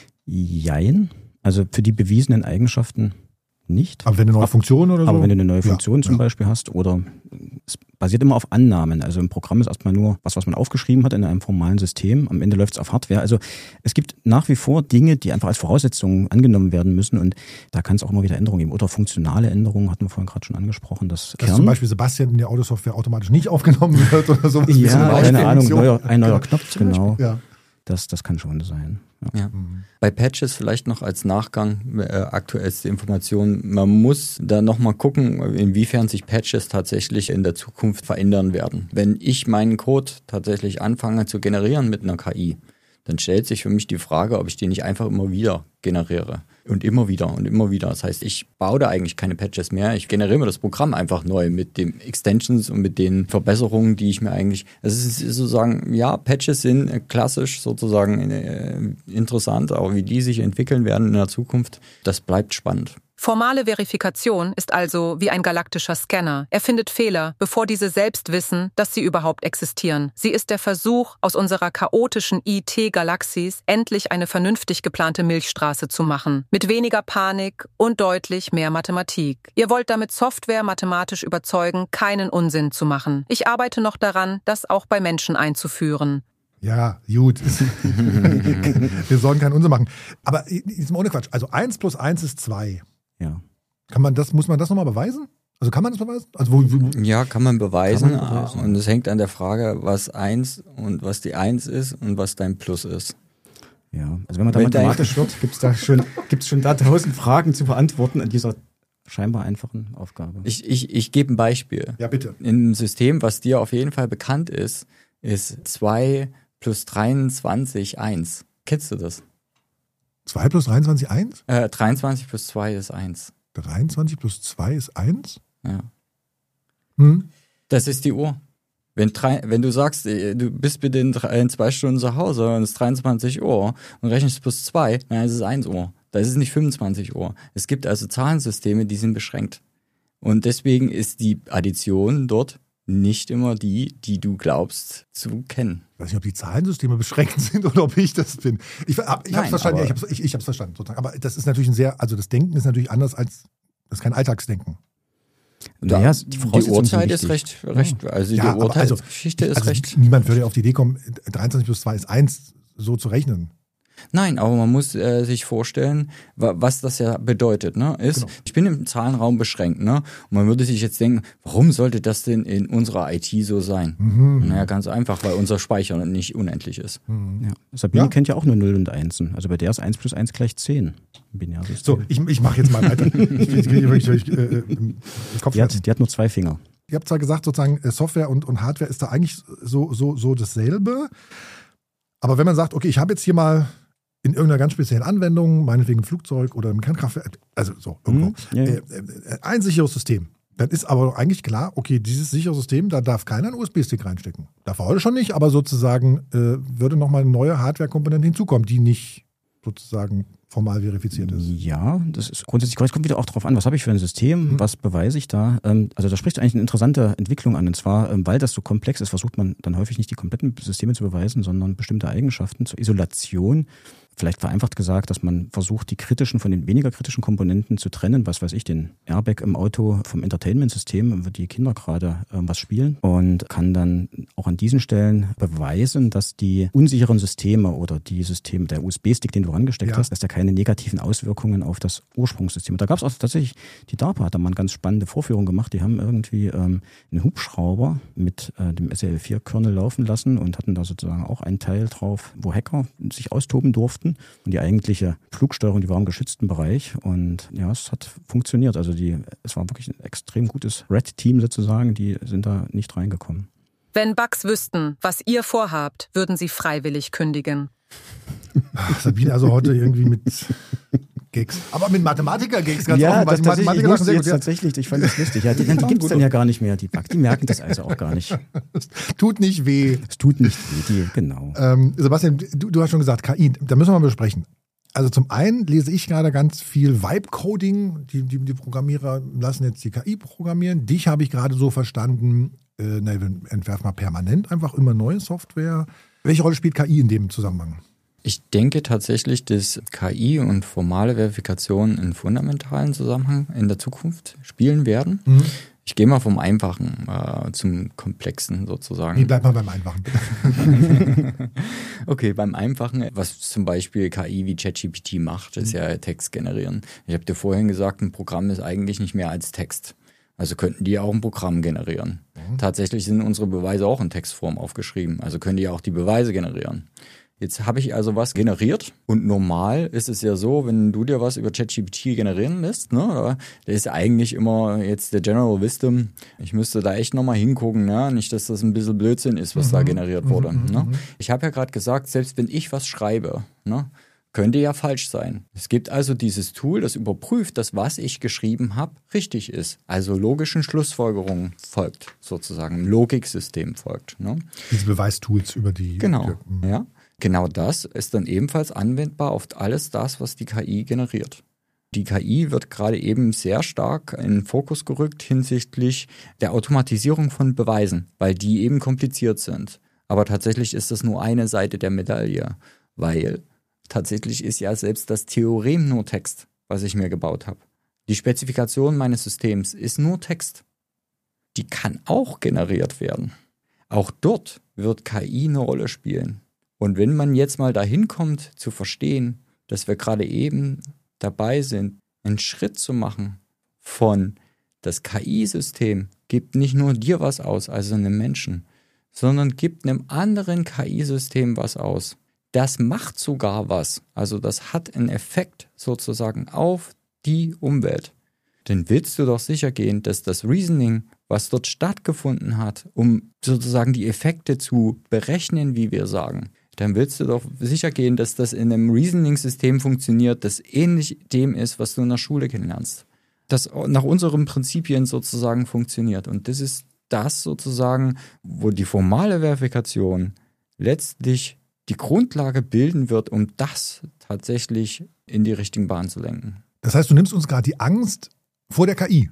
Jein. Also für die bewiesenen Eigenschaften nicht. Aber wenn eine neue Funktion oder so. Aber wenn du eine neue Funktion ja, zum ja. Beispiel hast oder es basiert immer auf Annahmen. Also im Programm ist erstmal nur was, was man aufgeschrieben hat in einem formalen System. Am Ende läuft es auf Hardware. Also es gibt nach wie vor Dinge, die einfach als Voraussetzungen angenommen werden müssen und da kann es auch immer wieder Änderungen geben. Oder funktionale Änderungen, hatten wir vorhin gerade schon angesprochen. Das Dass zum Beispiel Sebastian in der Audiosoftware automatisch nicht aufgenommen wird oder sowas. wie so ja, eine keine Ahnung, Funktion. neuer, ein neuer Knopf, genau. Ja. Das, das kann schon sein. Ja. Ja. Mhm. Bei Patches vielleicht noch als Nachgang, äh, aktuellste Information, man muss da nochmal gucken, inwiefern sich Patches tatsächlich in der Zukunft verändern werden. Wenn ich meinen Code tatsächlich anfange zu generieren mit einer K I, dann stellt sich für mich die Frage, ob ich den nicht einfach immer wieder generiere. Und immer wieder und immer wieder. Das heißt, ich baue da eigentlich keine Patches mehr. Ich generiere mir das Programm einfach neu mit den Extensions und mit den Verbesserungen, die ich mir eigentlich... Es ist sozusagen, ja, Patches sind klassisch sozusagen äh, interessant, aber wie die sich entwickeln werden in der Zukunft, das bleibt spannend. Formale Verifikation ist also wie ein galaktischer Scanner. Er findet Fehler, bevor diese selbst wissen, dass sie überhaupt existieren. Sie ist der Versuch, aus unserer chaotischen I T-Galaxis endlich eine vernünftig geplante Milchstraße zu machen. Mit weniger Panik und deutlich mehr Mathematik. Ihr wollt damit Software mathematisch überzeugen, keinen Unsinn zu machen. Ich arbeite noch daran, das auch bei Menschen einzuführen. Ja, gut. Wir sollen keinen Unsinn machen. Aber jetzt mal ohne Quatsch. Also eins plus eins ist zwei. Ja. Kann man das, muss man das nochmal beweisen? Also kann man das beweisen? Also wo, wo, ja, kann man beweisen. Kann man beweisen. Und es hängt an der Frage, was eins und was die eins ist und was dein Plus ist. Ja, also wenn man da Wenn mathematisch wird, gibt es da schon, gibt's schon da tausend Fragen zu beantworten an dieser scheinbar einfachen Aufgabe. Ich, ich, ich gebe ein Beispiel. Ja, bitte. In einem System, was dir auf jeden Fall bekannt ist, ist zwei plus dreiundzwanzig eins. Kennst du das? zwei plus dreiundzwanzig, eins? Äh, dreiundzwanzig plus zwei ist eins. dreiundzwanzig plus zwei ist eins? Ja. Hm? Das ist die Uhr. Wenn, drei, wenn du sagst, du bist bitte in, drei, in zwei Stunden zu Hause und es ist dreiundzwanzig Uhr und rechnest plus zwei, dann ist es eins Uhr. Da ist es nicht fünfundzwanzig Uhr. Es gibt also Zahlensysteme, die sind beschränkt. Und deswegen ist die Addition dort nicht immer die, die du glaubst zu kennen. Ich weiß nicht, ob die Zahlensysteme beschränkt sind oder ob ich das bin. Ich, hab, ich habe es verstanden, ja, ich habe ich, ich hab's verstanden. Sozusagen. Aber das ist natürlich ein sehr, also das Denken ist natürlich anders als, das ist kein Alltagsdenken. Naja, die, die Uhrzeit ist recht, recht, also ja, die Urteilsgeschichte also, ist also recht. Niemand würde auf die Idee kommen, dreiundzwanzig plus zwei ist eins, so zu rechnen. Nein, aber man muss äh, sich vorstellen, wa- was das ja bedeutet, ne? Ist, Genau. ich bin im Zahlenraum beschränkt, ne? Und man würde sich jetzt denken, warum sollte das denn in unserer I T so sein? Mhm. Naja, ganz einfach, weil unser Speicher nicht unendlich ist. Mhm. Ja. Sabine Ja. kennt ja auch nur null und Einsen. Also bei der ist eins plus eins gleich zehn. Im Binärsystem. So, ich, ich mache jetzt mal weiter. ich ich kriege wirklich ich, äh, im Kopf. Die hat, die hat nur zwei Finger. Ihr habt zwar gesagt, sozusagen Software und, und Hardware ist da eigentlich so, so, so dasselbe. Aber wenn man sagt, okay, ich habe jetzt hier mal in irgendeiner ganz speziellen Anwendung, meinetwegen ein Flugzeug oder ein Kernkraftwerk, also so irgendwo, Mhm, ja, ja. Äh, äh, ein sicheres System. Dann ist aber eigentlich klar, okay, dieses sichere System, da darf keiner einen U S B-Stick reinstecken. Darf er heute schon nicht, aber sozusagen äh, würde nochmal eine neue Hardware-Komponente hinzukommen, die nicht sozusagen formal verifiziert ist. Ja, das ist grundsätzlich korrekt. Es kommt wieder auch darauf an, was habe ich für ein System, was beweise ich da. Ähm, Also da spricht eigentlich eine interessante Entwicklung an. Und zwar, ähm, weil das so komplex ist, versucht man dann häufig nicht die kompletten Systeme zu beweisen, sondern bestimmte Eigenschaften zur Isolation. Vielleicht vereinfacht gesagt, dass man versucht, die kritischen von den weniger kritischen Komponenten zu trennen. Was weiß ich, den Airbag im Auto vom Entertainment-System, wo die Kinder gerade ähm, was spielen. Und kann dann auch an diesen Stellen beweisen, dass die unsicheren Systeme oder die Systeme, der U S B-Stick, den du rangesteckt Ja. hast, dass der keine negativen Auswirkungen auf das Ursprungssystem hat. Da gab es auch tatsächlich, die DARPA hat da mal eine ganz spannende Vorführung gemacht. Die haben irgendwie ähm, einen Hubschrauber mit äh, dem S E L vier Kernel laufen lassen und hatten da sozusagen auch einen Teil drauf, wo Hacker sich austoben durften. Und die eigentliche Flugsteuerung, die war im geschützten Bereich. Und ja, es hat funktioniert. Also die, es war wirklich ein extrem gutes Red-Team sozusagen. Die sind da nicht reingekommen. Wenn Bugs wüssten, was ihr vorhabt, würden sie freiwillig kündigen. Ach, Sabine, also heute irgendwie mit Gags. Aber mit Mathematiker-Gags ganz offen, weil die Mathematiker ich sagen sehr gut. jetzt Ja, tatsächlich, ich fand das lustig. Ja, die die gibt es dann ja gar nicht mehr, die Bugs. Die merken das also auch gar nicht. tut nicht weh. Es tut nicht weh, die, genau. Ähm, Sebastian, du, du hast schon gesagt, K I, da müssen wir mal besprechen. Also zum einen lese ich gerade ganz viel Vibe-Coding. Die, die, die Programmierer lassen jetzt die K I programmieren. Dich habe ich gerade so verstanden, äh, na, wir entwerfen mal permanent einfach immer neue Software. Welche Rolle spielt K I in dem Zusammenhang? Ich denke tatsächlich, dass K I und formale Verifikation einen fundamentalen Zusammenhang in der Zukunft spielen werden. Mhm. Ich gehe mal vom Einfachen äh, zum Komplexen sozusagen. Nee, bleib mal beim Einfachen. Okay, beim Einfachen, was zum Beispiel K I wie ChatGPT macht, ist ja Text generieren. Ich habe dir vorhin gesagt, ein Programm ist eigentlich nicht mehr als Text. Also könnten die auch ein Programm generieren. Mhm. Tatsächlich sind unsere Beweise auch in Textform aufgeschrieben. Also können die auch die Beweise generieren. Jetzt habe ich also was generiert und normal ist es ja so, wenn du dir was über ChatGPT generieren lässt, ne, da ist eigentlich immer jetzt der General Wisdom, ich müsste da echt nochmal hingucken, ne, nicht, dass das ein bisschen Blödsinn ist, was mhm. da generiert wurde. Mhm. Ne. Ich habe ja gerade gesagt, selbst wenn ich was schreibe, ne, könnte ja falsch sein. Es gibt also dieses Tool, das überprüft, dass was ich geschrieben habe, richtig ist. Also logischen Schlussfolgerungen folgt, sozusagen, ein Logiksystem folgt. Ne. Diese Beweistools über die... Genau, die, ja. Genau das ist dann ebenfalls anwendbar auf alles das, was die K I generiert. Die K I wird gerade eben sehr stark in den Fokus gerückt hinsichtlich der Automatisierung von Beweisen, weil die eben kompliziert sind. Aber tatsächlich ist das nur eine Seite der Medaille, weil tatsächlich ist ja selbst das Theorem nur Text, was ich mir gebaut habe. Die Spezifikation meines Systems ist nur Text. Die kann auch generiert werden. Auch dort wird K I eine Rolle spielen. Und wenn man jetzt mal dahin kommt, zu verstehen, dass wir gerade eben dabei sind, einen Schritt zu machen von das K I-System gibt nicht nur dir was aus, also einem Menschen, sondern gibt einem anderen K I-System was aus. Das macht sogar was. Also das hat einen Effekt sozusagen auf die Umwelt. Dann willst du doch sicher gehen, dass das Reasoning, was dort stattgefunden hat, um sozusagen die Effekte zu berechnen, wie wir sagen, dann willst du doch sicher gehen, dass das in einem Reasoning-System funktioniert, das ähnlich dem ist, was du in der Schule kennenlernst. Das nach unseren Prinzipien sozusagen funktioniert. Und das ist das sozusagen, wo die formale Verifikation letztlich die Grundlage bilden wird, um das tatsächlich in die richtigen Bahnen zu lenken. Das heißt, du nimmst uns gerade die Angst vor der K I.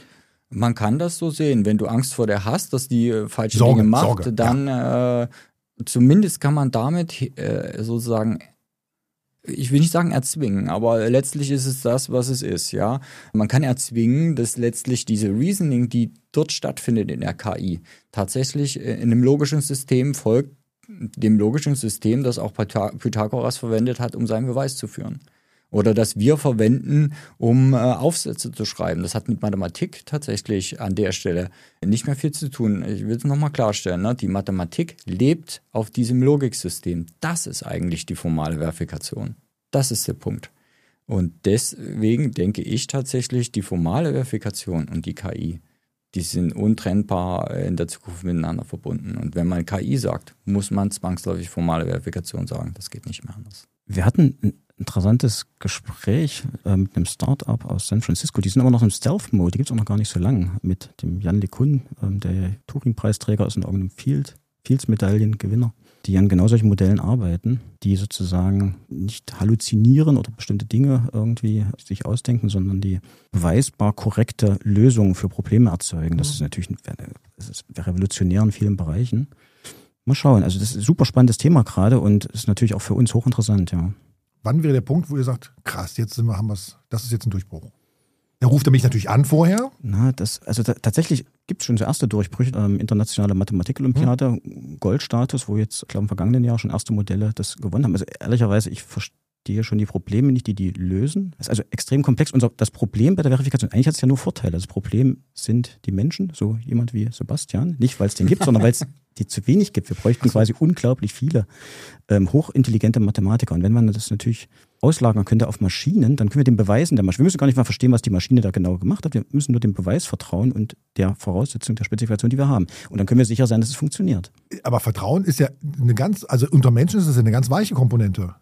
Man kann das so sehen. Wenn du Angst vor der hast, dass die äh, falsche Sorge, Dinge macht, Sorge, dann ja. äh, zumindest kann man damit äh, sozusagen, ich will nicht sagen erzwingen, aber letztlich ist es das, was es ist. Ja, man kann erzwingen, dass letztlich diese Reasoning, die dort stattfindet in der K I, tatsächlich in einem logischen System folgt, dem logischen System, das auch Pythagoras verwendet hat, um seinen Beweis zu führen. Oder das wir verwenden, um äh, Aufsätze zu schreiben. Das hat mit Mathematik tatsächlich an der Stelle nicht mehr viel zu tun. Ich will es nochmal klarstellen, ne? Die Mathematik lebt auf diesem Logiksystem. Das ist eigentlich die formale Verifikation. Das ist der Punkt. Und deswegen denke ich tatsächlich, die formale Verifikation und die K I, die sind untrennbar in der Zukunft miteinander verbunden. Und wenn man K I sagt, muss man zwangsläufig formale Verifikation sagen. Das geht nicht mehr anders. Wir hatten ein interessantes Gespräch äh, mit einem Startup aus San Francisco. Die sind aber noch im Stealth-Mode, die gibt es auch noch gar nicht so lange. Mit dem Jan LeCun, ähm, der Turing-Preisträger ist in irgendeinem Field, Fields-Medaillengewinner, die an genau solchen Modellen arbeiten, die sozusagen nicht halluzinieren oder bestimmte Dinge irgendwie sich ausdenken, sondern die beweisbar korrekte Lösungen für Probleme erzeugen. Das ist natürlich das ist revolutionär in vielen Bereichen. Mal schauen, also das ist ein super spannendes Thema gerade und ist natürlich auch für uns hochinteressant, ja. Wann wäre der Punkt, wo ihr sagt, krass, jetzt sind wir, haben wir es, das ist jetzt ein Durchbruch? Da ruft er mich natürlich an vorher. Na, das, also da, tatsächlich gibt es schon so erste Durchbrüche. Ähm, internationale Mathematik-Olympiade, hm. Goldstatus, wo jetzt, ich glaube im vergangenen Jahr schon erste Modelle das gewonnen haben. Also ehrlicherweise, ich verstehe schon die Probleme nicht, die die lösen. Das ist also extrem komplex. Und das Problem bei der Verifikation, eigentlich hat es ja nur Vorteile. Das Problem sind die Menschen, so jemand wie Sebastian. Nicht, weil es den gibt, sondern weil es die zu wenig gibt. Wir bräuchten quasi unglaublich viele ähm, hochintelligente Mathematiker. Und wenn man das natürlich auslagern könnte auf Maschinen, dann können wir den Beweisen der Maschine, wir müssen gar nicht mal verstehen, was die Maschine da genau gemacht hat, wir müssen nur dem Beweis vertrauen und der Voraussetzung der Spezifikation, die wir haben. Und dann können wir sicher sein, dass es funktioniert. Aber Vertrauen ist ja eine ganz, also unter Menschen ist es eine ganz weiche Komponente.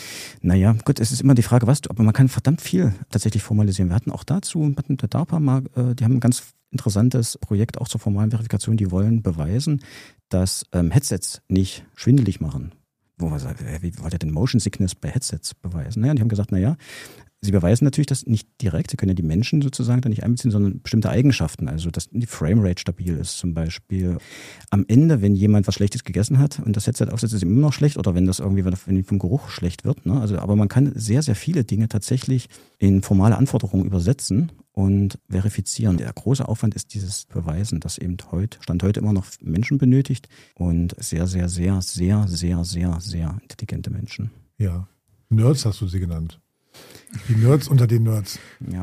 Naja, gut, es ist immer die Frage, was du, aber man kann verdammt viel tatsächlich formalisieren. Wir hatten auch dazu, mit der DARPA mal, die haben ein ganz interessantes Projekt auch zur formalen Verifikation, die wollen beweisen, dass ähm, Headsets nicht schwindelig machen. Wo man sagt, wie wollt ihr denn Motion Sickness bei Headsets beweisen? Naja, die haben gesagt, naja, sie beweisen natürlich das nicht direkt, sie können ja die Menschen sozusagen da nicht einbeziehen, sondern bestimmte Eigenschaften, also dass die Framerate stabil ist zum Beispiel. Am Ende, wenn jemand was Schlechtes gegessen hat und das Headset aufsetzt, ist ihm immer noch schlecht oder wenn das irgendwie wenn ihm vom Geruch schlecht wird. Ne? Also, aber man kann sehr, sehr viele Dinge tatsächlich in formale Anforderungen übersetzen und verifizieren. Der große Aufwand ist dieses Beweisen, das eben heute, Stand heute immer noch Menschen benötigt und sehr, sehr, sehr, sehr, sehr, sehr, sehr intelligente Menschen. Ja, Nerds hast du sie genannt. Die Nerds unter den Nerds. Ja.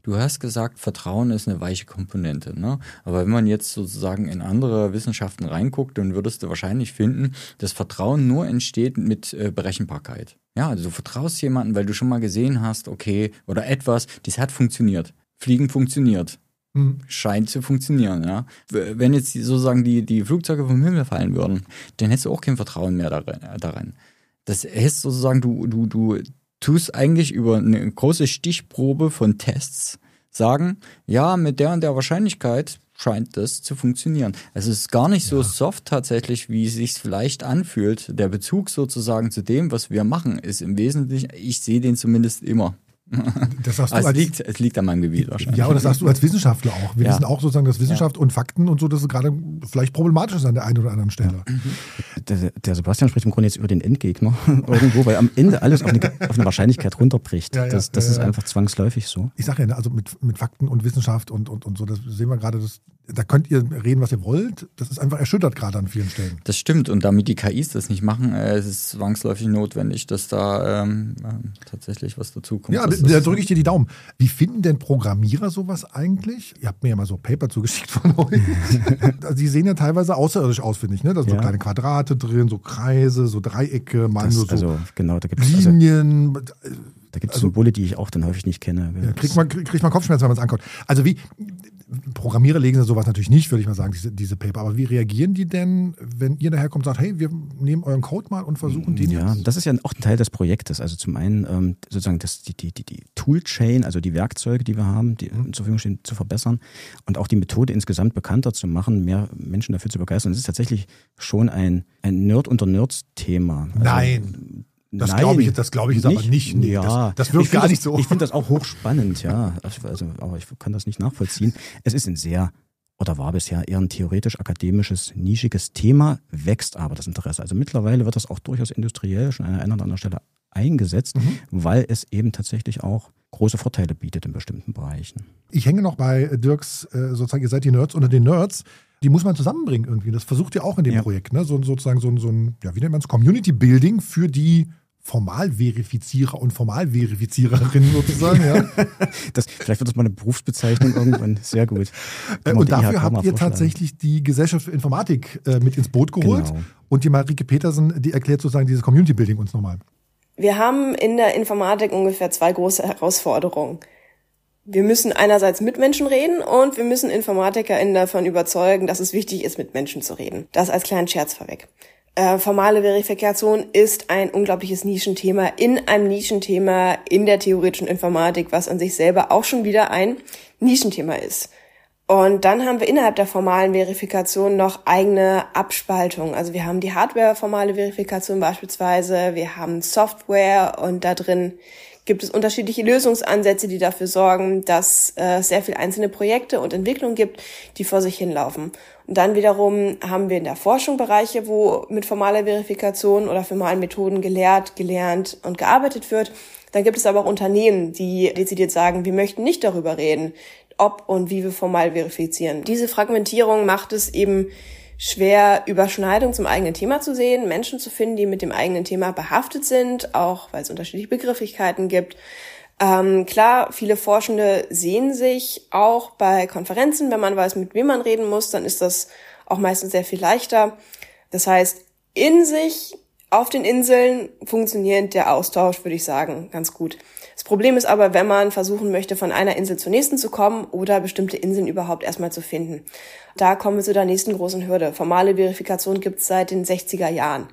Du hast gesagt, Vertrauen ist eine weiche Komponente, ne? Aber wenn man jetzt sozusagen in andere Wissenschaften reinguckt, dann würdest du wahrscheinlich finden, dass Vertrauen nur entsteht mit äh, Berechenbarkeit. Ja, also du vertraust jemandem, weil du schon mal gesehen hast, okay, oder etwas, das hat funktioniert. Fliegen funktioniert. Hm. Scheint zu funktionieren, ja. Wenn jetzt sozusagen die, die Flugzeuge vom Himmel fallen würden, dann hättest du auch kein Vertrauen mehr daran. Das heißt sozusagen, du, du, du tust eigentlich über eine große Stichprobe von Tests sagen, ja, mit der und der Wahrscheinlichkeit scheint das zu funktionieren. Es ist gar nicht so ja. soft tatsächlich, wie es sich vielleicht anfühlt. Der Bezug sozusagen zu dem, was wir machen, ist im Wesentlichen, ich sehe den zumindest immer. Das sagst du also als, es, liegt, es liegt an meinem Gebiet wahrscheinlich. Ja, und das sagst du als Wissenschaftler auch. Wir ja. wissen auch sozusagen, dass Wissenschaft ja. und Fakten und so, das ist gerade vielleicht problematisch ist an der einen oder anderen Stelle. Ja. Der, der Sebastian spricht im Grunde jetzt über den Endgegner irgendwo, weil am Ende alles auf eine, auf eine Wahrscheinlichkeit runterbricht. Ja, ja, das das ja, ja. ist einfach zwangsläufig so. Ich sage ja, also mit, mit Fakten und Wissenschaft und, und, und so, das sehen wir gerade, das, da könnt ihr reden, was ihr wollt. Das ist einfach erschüttert gerade an vielen Stellen. Das stimmt. Und damit die K Is das nicht machen, äh, ist es zwangsläufig notwendig, dass da ähm, äh, tatsächlich was dazukommt. Ja, da drücke ich dir die Daumen. Wie finden denn Programmierer sowas eigentlich? Ihr habt mir ja mal so Paper zugeschickt von euch. Also die sehen ja teilweise außerirdisch aus, finde ich. Ne? Da sind ja. so kleine Quadrate drin, so Kreise, so Dreiecke, mal nur so also, genau, da gibt's, Linien. Also, da gibt es also, Symbole, die ich auch dann häufig nicht kenne. Ja, kriegt man, kriegt man Kopfschmerzen, wenn man es anguckt. Also wie, Programmierer legen sowas natürlich nicht, würde ich mal sagen, diese, diese Paper. Aber wie reagieren die denn, wenn ihr daherkommt und sagt, hey, wir nehmen euren Code mal und versuchen den ja, jetzt? Das ist ja auch ein Teil des Projektes. Also zum einen ähm, sozusagen das, die, die, die, die Toolchain, also die Werkzeuge, die wir haben, die mhm. zur Verfügung stehen, zu verbessern und auch die Methode insgesamt bekannter zu machen, mehr Menschen dafür zu begeistern. Das ist tatsächlich schon ein, ein Nerd unter Nerds-Thema. Also, Nein. Das glaube ich, das glaube ich ist nicht, aber nicht. Nee, ja, das, das wirkt gar das, nicht so. Ich finde das auch hochspannend, ja. Also, aber ich kann das nicht nachvollziehen. Es ist ein sehr, oder war bisher eher ein theoretisch-akademisches, nischiges Thema, wächst aber das Interesse. Also mittlerweile wird das auch durchaus industriell schon an einer oder anderen Stelle eingesetzt, mhm. weil es eben tatsächlich auch große Vorteile bietet in bestimmten Bereichen. Ich hänge noch bei Dirks, sozusagen, ihr seid die Nerds unter den Nerds. Die muss man zusammenbringen irgendwie. Das versucht ihr auch in dem ja. Projekt, ne? So, sozusagen so, so ein, ja, wie nennt man es, Community Building für die Formalverifizierer und Formalverifiziererinnen sozusagen. Ja. Das, vielleicht wird das mal eine Berufsbezeichnung irgendwann. Sehr gut. Und, und dafür habt ihr tatsächlich die Gesellschaft für Informatik äh, mit ins Boot geholt. Genau. Und die Marike Petersen, die erklärt sozusagen dieses Community Building uns nochmal. Wir haben in der Informatik ungefähr zwei große Herausforderungen. Wir müssen einerseits mit Menschen reden und wir müssen InformatikerInnen davon überzeugen, dass es wichtig ist, mit Menschen zu reden. Das als kleinen Scherz vorweg. Äh, formale Verifikation ist ein unglaubliches Nischenthema in einem Nischenthema in der theoretischen Informatik, was an sich selber auch schon wieder ein Nischenthema ist. Und dann haben wir innerhalb der formalen Verifikation noch eigene Abspaltungen. Also wir haben die Hardware-formale Verifikation beispielsweise, wir haben Software und da drin gibt es unterschiedliche Lösungsansätze, die dafür sorgen, dass äh, es sehr viele einzelne Projekte und Entwicklungen gibt, die vor sich hinlaufen. Und dann wiederum haben wir in der Forschung Bereiche, wo mit formaler Verifikation oder formalen Methoden gelehrt, gelernt und gearbeitet wird. Dann gibt es aber auch Unternehmen, die dezidiert sagen, wir möchten nicht darüber reden, ob und wie wir formal verifizieren. Diese Fragmentierung macht es eben schwer, Überschneidung zum eigenen Thema zu sehen, Menschen zu finden, die mit dem eigenen Thema behaftet sind, auch weil es unterschiedliche Begrifflichkeiten gibt. Ähm, klar, viele Forschende sehen sich auch bei Konferenzen, wenn man weiß, mit wem man reden muss, dann ist das auch meistens sehr viel leichter. Das heißt, in sich, auf den Inseln funktioniert der Austausch, würde ich sagen, ganz gut. Das Problem ist aber, wenn man versuchen möchte, von einer Insel zur nächsten zu kommen oder bestimmte Inseln überhaupt erstmal zu finden. Da kommen wir zu der nächsten großen Hürde. Formale Verifikation gibt es seit den sechziger Jahren.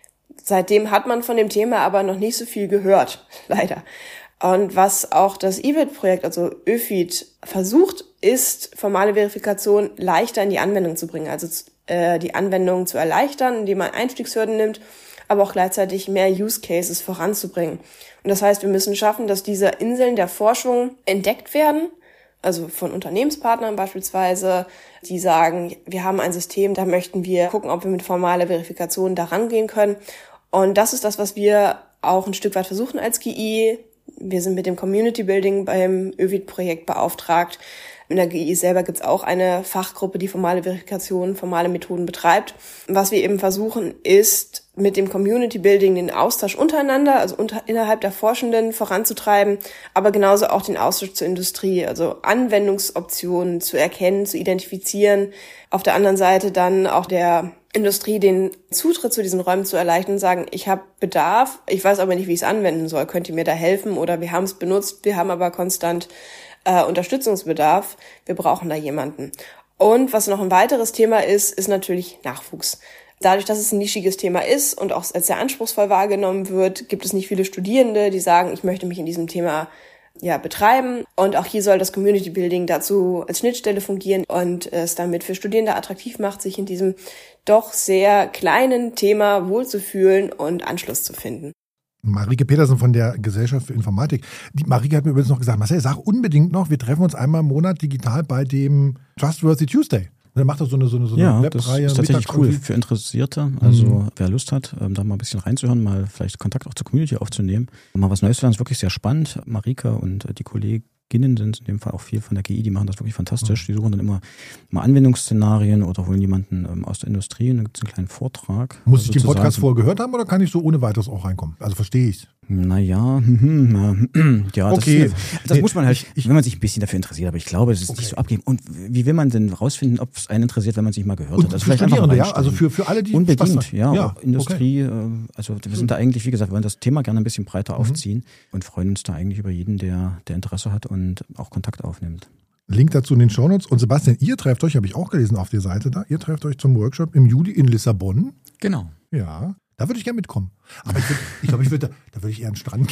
Seitdem hat man von dem Thema aber noch nicht so viel gehört, leider. Und was auch das I V I D-Projekt, also Ö F I D, versucht, ist, formale Verifikation leichter in die Anwendung zu bringen, also äh, die Anwendung zu erleichtern, indem man Einstiegshürden nimmt, aber auch gleichzeitig mehr Use Cases voranzubringen. Und das heißt, wir müssen schaffen, dass diese Inseln der Forschung entdeckt werden, also von Unternehmenspartnern beispielsweise, die sagen, wir haben ein System, da möchten wir gucken, ob wir mit formaler Verifikation da rangehen können. Und das ist das, was wir auch ein Stück weit versuchen als G I. Wir sind mit dem Community Building beim Ö V I D-Projekt beauftragt, In der G I selber gibt es auch eine Fachgruppe, die formale Verifikation, formale Methoden betreibt. Was wir eben versuchen, ist mit dem Community Building den Austausch untereinander, also unter, innerhalb der Forschenden voranzutreiben, aber genauso auch den Austausch zur Industrie, also Anwendungsoptionen zu erkennen, zu identifizieren. Auf der anderen Seite dann auch der Industrie den Zutritt zu diesen Räumen zu erleichtern und sagen, ich habe Bedarf, ich weiß aber nicht, wie ich es anwenden soll, könnt ihr mir da helfen? Oder wir haben es benutzt, wir haben aber konstant äh, Unterstützungsbedarf, wir brauchen da jemanden. Und was noch ein weiteres Thema ist, ist natürlich Nachwuchs. Dadurch, dass es ein nischiges Thema ist und auch als sehr anspruchsvoll wahrgenommen wird, gibt es nicht viele Studierende, die sagen, ich möchte mich in diesem Thema ja betreiben. Und auch hier soll das Community Building dazu als Schnittstelle fungieren und es damit für Studierende attraktiv macht, sich in diesem doch sehr kleinen Thema wohlzufühlen und Anschluss zu finden. Marike Petersen von der Gesellschaft für Informatik. Die Marike hat mir übrigens noch gesagt, Marcel, sag unbedingt noch, wir treffen uns einmal im Monat digital bei dem Trustworthy Tuesday. Dann macht er so eine, so eine, so eine ja, Webreihe. Das ist tatsächlich cool für Interessierte. Also mhm. wer Lust hat, da mal ein bisschen reinzuhören, mal vielleicht Kontakt auch zur Community aufzunehmen. Mal was Neues zu lernen, ist wirklich sehr spannend. Marika und die Kolleginnen sind in dem Fall auch viel von der G I, die machen das wirklich fantastisch. Mhm. Die suchen dann immer mal Anwendungsszenarien oder holen jemanden aus der Industrie und dann gibt es einen kleinen Vortrag. Muss ich den Podcast vorher gehört haben oder kann ich so ohne weiteres auch reinkommen? Also verstehe ich. Naja, ja, okay. das, das nee, muss man halt, ich, wenn man sich ein bisschen dafür interessiert, aber ich glaube, es ist okay. Nicht so abgeben. Und wie will man denn rausfinden, ob es einen interessiert, wenn man es nicht mal gehört und hat? Also vielleicht einfach ja, also für, für alle, die unbedingt, ja, ja, Industrie, okay. Also wir sind da eigentlich, wie gesagt, wir wollen das Thema gerne ein bisschen breiter mhm. aufziehen und freuen uns da eigentlich über jeden, der, der Interesse hat und auch Kontakt aufnimmt. Link dazu in den Shownotes. Und Sebastian, ihr trefft euch, habe ich auch gelesen auf der Seite da, ihr trefft euch zum Workshop im Juli in Lissabon. Genau. Ja. Da würde ich gerne mitkommen. Aber ich, ich glaube, ich würde, da würde ich eher an den Strand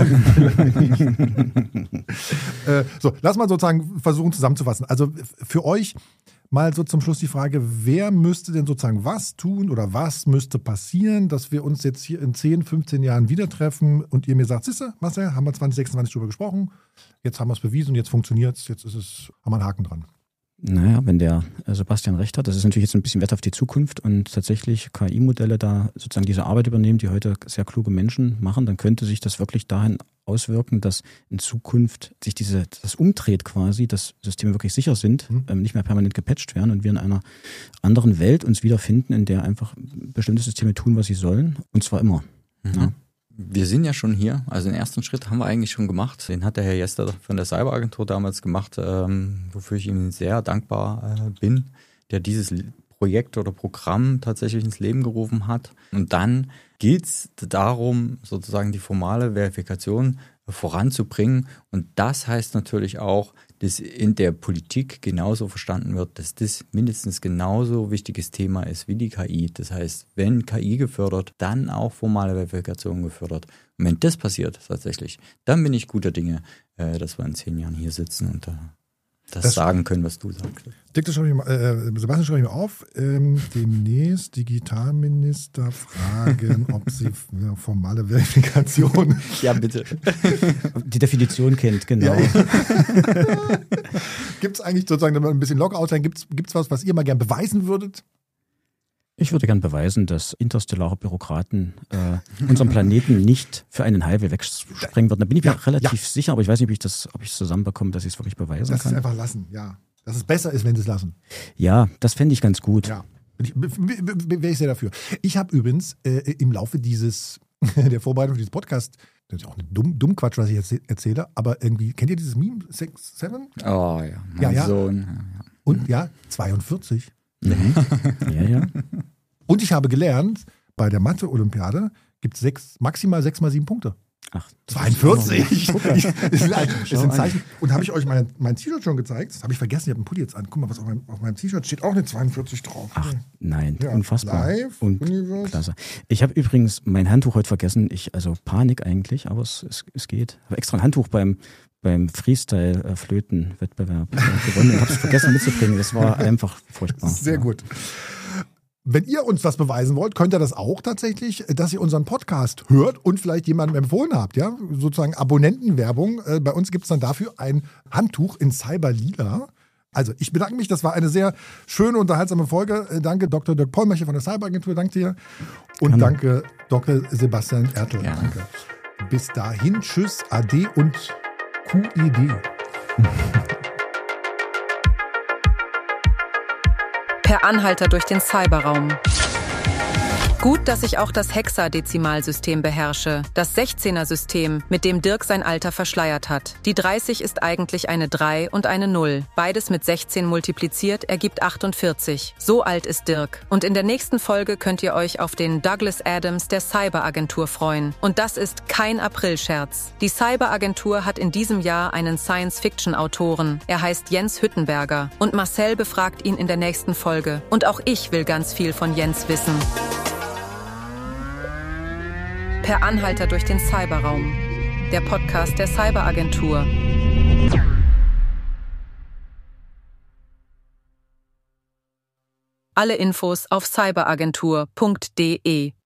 gehen. äh, so, lass mal sozusagen versuchen zusammenzufassen. Also für euch mal so zum Schluss die Frage, wer müsste denn sozusagen was tun oder was müsste passieren, dass wir uns jetzt hier in zehn, fünfzehn Jahren wieder treffen und ihr mir sagt, siehste, Marcel, haben wir zwanzig sechsundzwanzig drüber gesprochen, jetzt haben wir es bewiesen und jetzt funktioniert es, jetzt ist es, haben wir einen Haken dran. Naja, wenn der Sebastian recht hat, das ist natürlich jetzt ein bisschen Wert auf die Zukunft und tatsächlich K I-Modelle da sozusagen diese Arbeit übernehmen, die heute sehr kluge Menschen machen, dann könnte sich das wirklich dahin auswirken, dass in Zukunft sich diese das umdreht quasi, dass Systeme wirklich sicher sind, mhm. ähm, nicht mehr permanent gepatcht werden und wir in einer anderen Welt uns wiederfinden, in der einfach bestimmte Systeme tun, was sie sollen und zwar immer. Mhm. Ja. Wir sind ja schon hier, also den ersten Schritt haben wir eigentlich schon gemacht. Den hat der Herr Jester von der Cyberagentur damals gemacht, ähm, wofür ich ihm sehr dankbar äh, bin, der dieses Projekt oder Programm tatsächlich ins Leben gerufen hat. Und dann geht es darum, sozusagen die formale Verifikation voranzubringen. Und das heißt natürlich auch, dass in der Politik genauso verstanden wird, dass das mindestens genauso wichtiges Thema ist wie die K I. Das heißt, wenn K I gefördert, dann auch formale Verifikation gefördert. Und wenn das passiert tatsächlich, dann bin ich guter Dinge, äh, dass wir in zehn Jahren hier sitzen und äh, das, das sagen können, was du sagst. Dick, das schreibe ich mal, äh, Sebastian, schreibe ich mal auf. Ähm, demnächst Digitalminister fragen, ob sie ja, formale Verifikation. Ja, bitte. Die Definition kennt, genau. Ja, ja. Gibt es eigentlich sozusagen, wenn wir ein bisschen locker aussehen, gibt es was, was ihr mal gern beweisen würdet? Ich würde gern beweisen, dass interstellare Bürokraten äh, unseren Planeten nicht für einen Highway wegsprengen würden. Da bin ich mir ja, relativ ja. sicher, aber ich weiß nicht, ob ich das, ob ich es zusammenbekomme, dass ich es wirklich beweisen das kann. Das ist einfach lassen, ja. Dass es besser ist, wenn sie es lassen. Ja, das fände ich ganz gut. Ja, wäre ich sehr dafür. Ich habe übrigens äh, im Laufe dieses, der Vorbereitung für dieses Podcast, das ist auch ein dumm, dumm Quatsch, was ich jetzt erzähle, aber irgendwie, kennt ihr dieses Meme, sechs, sieben? Oh ja, mein ja, ja. Sohn. Ja, ja. Und ja, zweiundvierzig. Mhm. ja, ja. Und ich habe gelernt, bei der Mathe-Olympiade gibt es sechs, maximal sechs mal sieben Punkte. Ach, zweiundvierzig. Das ist ein, ist ein Zeichen. Und habe ich euch mein, mein T-Shirt schon gezeigt? Das habe ich vergessen, ich habe einen Pulli jetzt an. Guck mal, was auf meinem, auf meinem T-Shirt steht, auch eine zweiundvierzig drauf. Ach, nein, ja, unfassbar. Live, und Universe. Klasse. Ich habe übrigens mein Handtuch heute vergessen. Ich, also Panik eigentlich, aber es, es, es geht. Ich habe extra ein Handtuch beim beim Freestyle-Flöten-Wettbewerb gewonnen und habe es vergessen mitzubringen. Das war einfach furchtbar. Sehr ja. gut. Wenn ihr uns was beweisen wollt, könnt ihr das auch tatsächlich, dass ihr unseren Podcast hört und vielleicht jemandem empfohlen habt. Ja? Sozusagen Abonnentenwerbung. Bei uns gibt es dann dafür ein Handtuch in Cyberlila. Also ich bedanke mich, das war eine sehr schöne, unterhaltsame Folge. Danke Doktor Dirk Pollmecher von der Cyberagentur, danke dir. Und Hallo. Danke Doktor Sebastian Ertl. Ja. Danke. Bis dahin, tschüss, ade und Q I D. Per Anhalter durch den Cyberraum. Gut, dass ich auch das Hexadezimalsystem beherrsche, das sechzehner-System, mit dem Dirk sein Alter verschleiert hat. Die dreißig ist eigentlich eine drei und eine null. Beides mit sechzehn multipliziert ergibt achtundvierzig. So alt ist Dirk. Und in der nächsten Folge könnt ihr euch auf den Douglas Adams der Cyberagentur freuen. Und das ist kein Aprilscherz. Die Cyberagentur hat in diesem Jahr einen Science-Fiction-Autoren. Er heißt Jens Hüttenberger. Und Marcel befragt ihn in der nächsten Folge. Und auch ich will ganz viel von Jens wissen. Per Anhalter durch den Cyberraum. Der Podcast der Cyberagentur. Alle Infos auf cyberagentur punkt de.